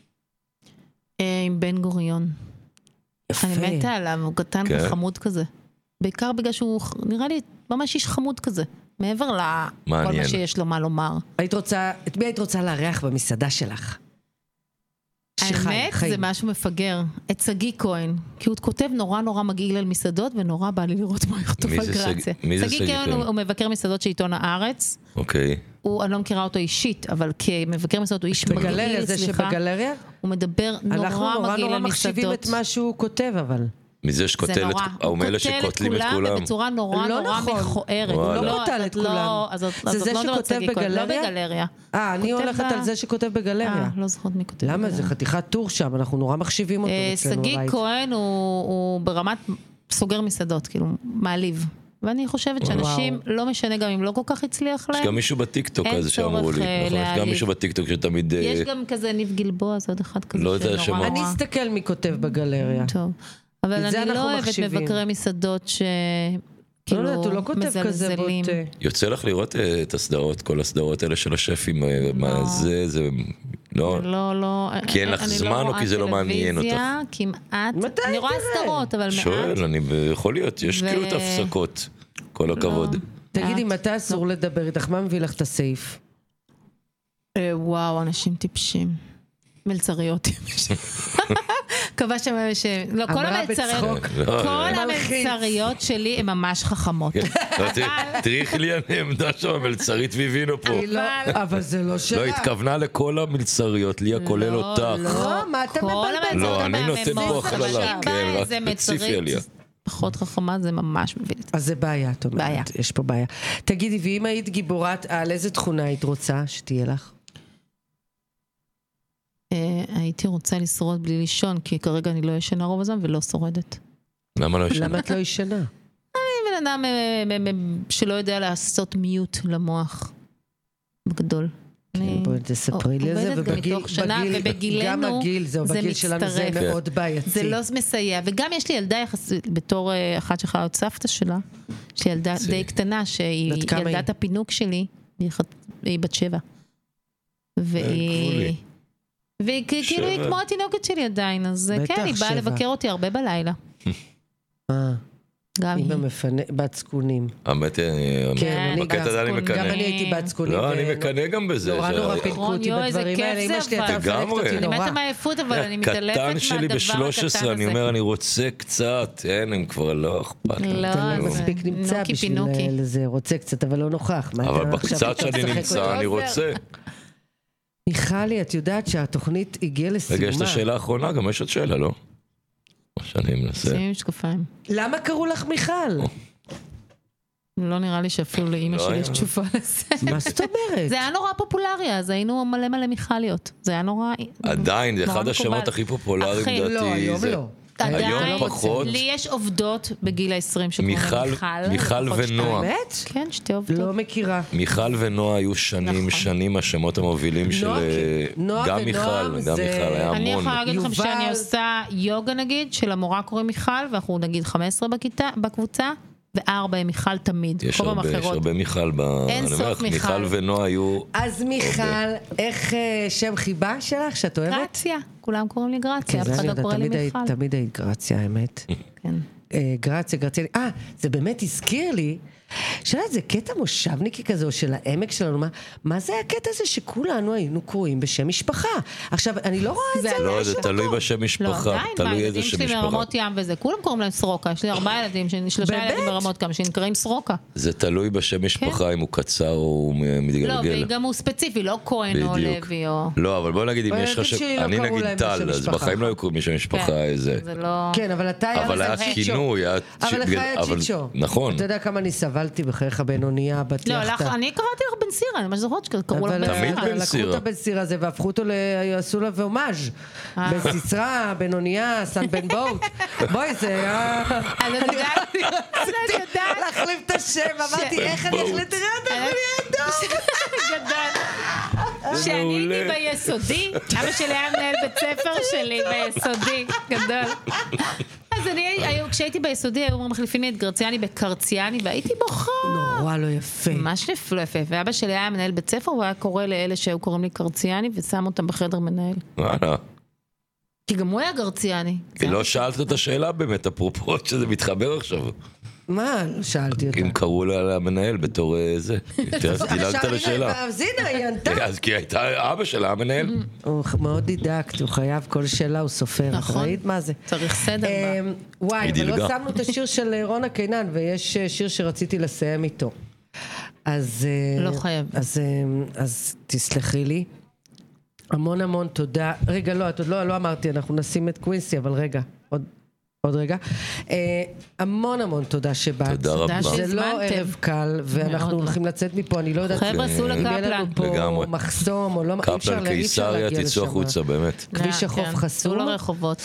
עם בן גוריון. יפה. אני מתה עליו, הוא קטן וחמוד כזה. בעיקר בגלל שהוא נראה לי ממש איש חמוד כזה. מעבר לכל מה שיש לו מה לומר. היית רוצה, את מי היית רוצה לארח במסעדה שלך? האמת זה משהו מפגר. את סגי כהן. כי הוא כותב נורא נורא מגעיל על מסעדות, ונורא בא לי לראות מה יכתוב על גרציה. מי זה סגי כהן הוא מבקר מסעדות של עיתון הארץ. אוקיי. אני לא מכירה אותו אישית, אבל כמבקר מסעדות הוא איש מגעיל, סליחה. בגלריה זה שבגלריה? הוא מדבר נורא מגעיל על מסעדות. אנחנו נורא נורא מחשיבים את מה שהוא כותב, אבל... מזה שקוטל את כולם, הוא מאלה שקוטלים את כולם. ובצורה נורא נורא מכוערת. הוא לא קוטל את כולם. זה זה שכותב בגלריה? לא בגלריה. אה, אני הולכת על זה שכותב בגלריה. אה, לא זוכרת מי כותב. למה? זה חתיכת טור שם, אנחנו נורא מחשיבים אותו אצלנו בבית. סגי כהן הוא ברמת סוגר מסעדות, כאילו, מעליב. ואני חושבת שאנשים, לא משנה גם אם לא כל כך הצליח להם. יש גם מישהו בטיקטוק הזה שאמרו לי. יש גם מישהו בטיקטוק שתמיד... יש גם כזה ניב גלבוע, זה עוד אחד כזה. לא יודע שמה. אני אסתכל מי כותב בגלריה. טוב. אבל אני לא אוהבת מבקרי מסעדות שכאילו מזלזלים. יוצא לך לראות את הסדרות, כל הסדרות האלה של השפים, מה זה, זה לא... לא, לא. כי אין לך זמן או כי זה לא מעניין אותך? כמעט. אני רואה סדרות, אבל מעט. שואל, אני יכול להיות, יש כאילו את הפסקות, כל הכבוד. תגידי, מתי אסור לדבר איתך? מה מביא לך את הסעיף? וואו, אנשים טיפשים. מלצריות. קבע שם ש... לא, כל המלצריות, כל המלצריות שלי הן ממש חכמות. תראי איך לי העמדה שם, המלצרית והבינו פה. אבל זה לא שלה. לא, התכוונה לכל המלצריות, ליה כולל אותך. לא, מה אתם מבלבלים? לא, אני נותן פה הכללה, כן, רק ספציפי עליה. פחות חכמה זה ממש מביא. אז זה בעיה, את אומרת. יש פה בעיה. תגידי, ואם היית גיבורת על איזה תכונה היית רוצה שתהיה לך? הייתי רוצה לשרוד בלי לישון, כי כרגע אני לא ישנה רוב הזמן ולא שורדת. למה לא ישנה? למה את לא ישנה? אני בן אדם שלא יודע לעשות מיוט למוח. בגדול. בואי תספרי לי זה, ובגילנו, גם הגיל, זה בגיל שלנו זה מאוד בעייתי. זה לא מסייע, וגם יש לי ילדה בתור אחת שלך עוד סבתא שלה, יש לי ילדה די קטנה, שהיא ילדת הפינוק שלי, היא בת שבע. והיא... וכאילו היא כמו התינוקת שלי עדיין, אז כן, היא באה לבקר אותי הרבה בלילה. אה. גם היא. במפנה, בעצקונים. האמת, בקטע הזה אני מקנה. גם אני הייתי בעצקונים. לא, אני מקנה גם בזה. נורא נורא פינקו אותי בדברים האלה. אמא שלי הייתה מפנקת אותי נורא. אני מתה מהעייפות, אבל אני מתעלפת מהדבר הקטן הזה. קטן שלי ב-שלוש עשרה, אני אומר, אני רוצה קצת. אין, הם כבר לא אכפת. לא, מספיק נמצא בשביל זה. רוצה קצת, אבל לא נוכח. אבל בקצת שאני נמצא, אני רוצה. מיכלי, את יודעת שהתוכנית הגיעה לסיומה. רגע, יש את השאלה האחרונה, גם יש עוד שאלה, לא? מה שאני מנסה. שימים שקפיים. למה קראו לך מיכל? לא נראה לי שאפילו לאמא שלי יש תשובה לזה. מה זאת אומרת? זה היה נורא פופולרי, אז היינו מלא מלא מיכליות. זה היה נורא... עדיין, זה אחד השמות הכי פופולריים דעתי. לא, היום לא. היום פחות. לי יש עובדות בגיל ה-עשרים שקוראים מיכל. מיכל ונועה. באמת? כן, שתי עובדות. לא מכירה. מיכל ונועה היו שנים, שנים השמות המובילים של... גם מיכל, גם מיכל, היה המון. אני יכולה להגיד לכם שאני עושה יוגה נגיד, של המורה קוראים מיכל, ואנחנו נגיד חמש עשרה בקבוצה, וארבע עם מיכל תמיד. יש הרבה מיכל. אין סוף מיכל. מיכל ונועה היו... אז מיכל, איך שם חיבה שלך שאת אוהבת? גרציה. כולם קוראים לי גרציה, אף אחד לא קורא לי מיכל. תמיד היית גרציה, האמת. כן. גרציה, גרציה. אה, זה באמת הזכיר לי שאלה, זה קטע מושבניקי כזה, או של העמק שלנו, מה, מה זה הקטע הזה שכולנו היינו קרואים בשם משפחה? עכשיו, אני לא רואה את זה. לא, זה תלוי בשם משפחה, תלוי איזה שם משפחה. הילדים שלי מרמות ים וזה, כולם קוראים להם סרוקה, יש לי ארבעה ילדים, שלושה ילדים מרמות כמה, שנקראים סרוקה. זה תלוי בשם משפחה, אם הוא קצר או הוא מתגלגל. לא, וגם הוא ספציפי, לא כהן או לוי או... לא, אבל בוא נגיד, אם יש לך שם... אני נגיד טל, אז בחיים לא היו קוראים משם משפחה איזה... כן, אבל אתה היה... אבל היה כינוי, אבל לך היה צ'יצ'ו. נכון. אתה יודע כמה אני סבלתי בחייך בינוניה, בת יחתה. לא, אני קראתי לך בן סירה, אני ממש זוכרת שקראו לך בן סירה. תמיד בן סירה. לקחו את הבן סירה הזה והפכו אותו, עשו לה ואומאז'. בן סיסרה, בינוניה, סן בן בוט. בואי, זה היה... אני יודעת, אני יודעת. להחליף את השם, אמרתי, איך אני אחליט תראה אותך, אני אדום. גדול. כשאני הייתי ביסודי, אבא שלי היה מנהל בית ספר שלי ביסודי, גדול. אז אני, כשהייתי ביסודי, היו מחליפים את גרציאני בקרציאני, והייתי בוכה. נורא לא יפה. ממש לא יפה. ואבא שלי היה מנהל בית ספר, הוא היה קורא לאלה שהיו קוראים לי קרציאני, ושם אותם בחדר מנהל. וואלה. כי גם הוא היה גרציאני. לא שאלת את השאלה באמת, אפרופו שזה מתחבר עכשיו. מה? שאלתי אותה. אם קראו לה למנהל בתור זה. דילגת לשאלה. אז הנה, היא ענתה. אז כי הייתה אבא שלה המנהל. הוא מאוד דידקט, הוא חייב כל שאלה, הוא סופר. נכון. ראית מה זה? צריך סדר בה. וואי, אבל לא שמנו את השיר של רונה קינן, ויש שיר שרציתי לסיים איתו. אז... לא חייב. אז תסלחי לי. המון המון תודה. רגע, לא, את עוד לא אמרתי, אנחנו נשים את קווינסי, אבל רגע, עוד... עוד רגע. המון המון תודה שבאת. תודה רבה. זה לא ערב קל, ואנחנו הולכים לצאת מפה, אני לא יודעת... חבר'ה, סעו לקפלן. יהיה לנו פה מחסום, או לא... קפלן, קיסריה, תצאו החוצה, באמת. כביש החוף חסום. סעו לרחובות.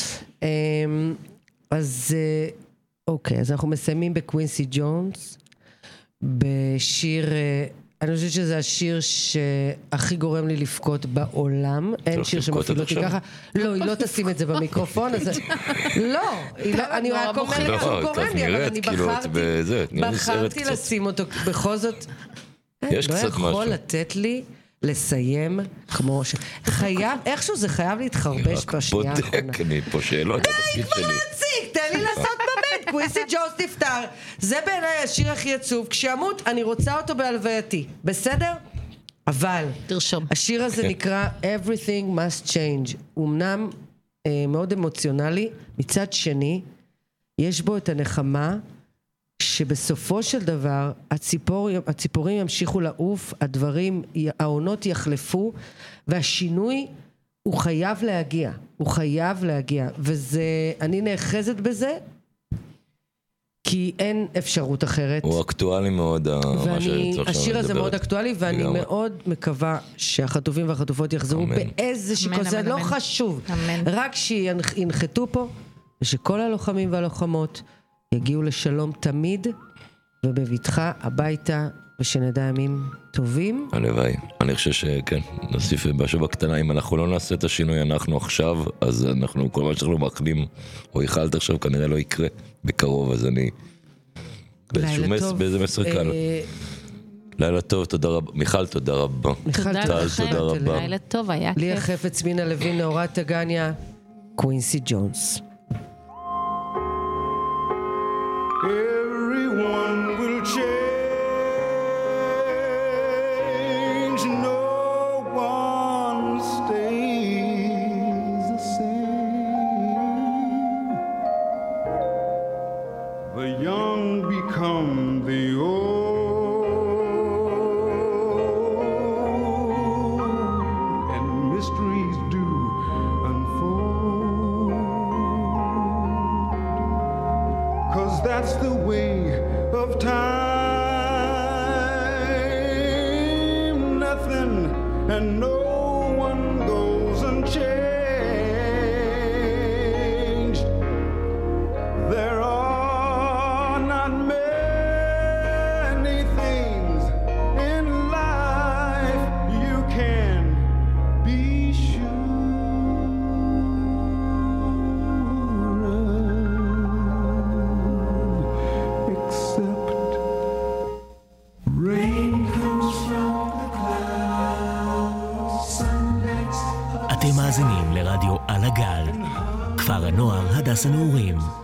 אז אוקיי, אז אנחנו מסיימים בקווינסי ג'ונס, בשיר... אני חושבת שזה השיר שהכי גורם לי לבכות בעולם. אין שיר שמפעיל אותי ככה. לא, היא לא תשים את זה במיקרופון. לא, אני רק אומרת שהוא גורם לי, אבל אני בחרתי לשים אותו. בכל זאת, לא יכול לתת לי לסיים כמו ש... חייב, איכשהו זה חייב להתחרבש בשנייה האחרונה. בודק, אני פה שאלות. די, כבר להציג, תן לי לעשות בבית. קווינסי ג'ונס נפטר. זה בעיניי השיר הכי עצוב. כשימות, אני רוצה אותו בהלווייתי. בסדר? אבל תרשום. השיר הזה נקרא Everything Must Change. הוא אמנם אה, מאוד אמוציונלי. מצד שני, יש בו את הנחמה שבסופו של דבר הציפור, הציפורים ימשיכו לעוף, הדברים, העונות יחלפו, והשינוי הוא חייב להגיע. הוא חייב להגיע. וזה, אני נאחזת בזה, כי אין אפשרות אחרת. הוא אקטואלי מאוד. ואני, השיר הזה מאוד אקטואלי, ואני מאוד מקווה שהחטופים והחטופות יחזרו באיזושהי כזה, לא חשוב. רק שינחתו פה, ושכל הלוחמים והלוחמות יגיעו לשלום תמיד, ובבטחה הביתה, ושנדע ימים טובים. הלוואי. אני חושב שכן, נוסיף משהו בקטנה, אם אנחנו לא נעשה את השינוי אנחנו עכשיו, אז אנחנו, כל מה שאנחנו מאחלים, או ייחלת עכשיו, כנראה לא יקרה בקרוב, אז אני... באיזה מסר קל. לילה טוב, תודה רבה. מיכל, תודה רבה. מיכל, תודה רבה. לילה טוב, היה כיף. ליה חפץ, מינה לוין, נאורה טגניה, קווינסי ג'ונס. Everyone will change, no one stays the same. The young become the old, and mysteries do unfold. 'Cause that's the way of time. Nothing and no one goes unchanged. There are not many things in life you can be sure of, except rain comes from the clouds, sun lights up. אתם מאזינים לרדיו על הגל, כפר הנוער הדס הנעורים.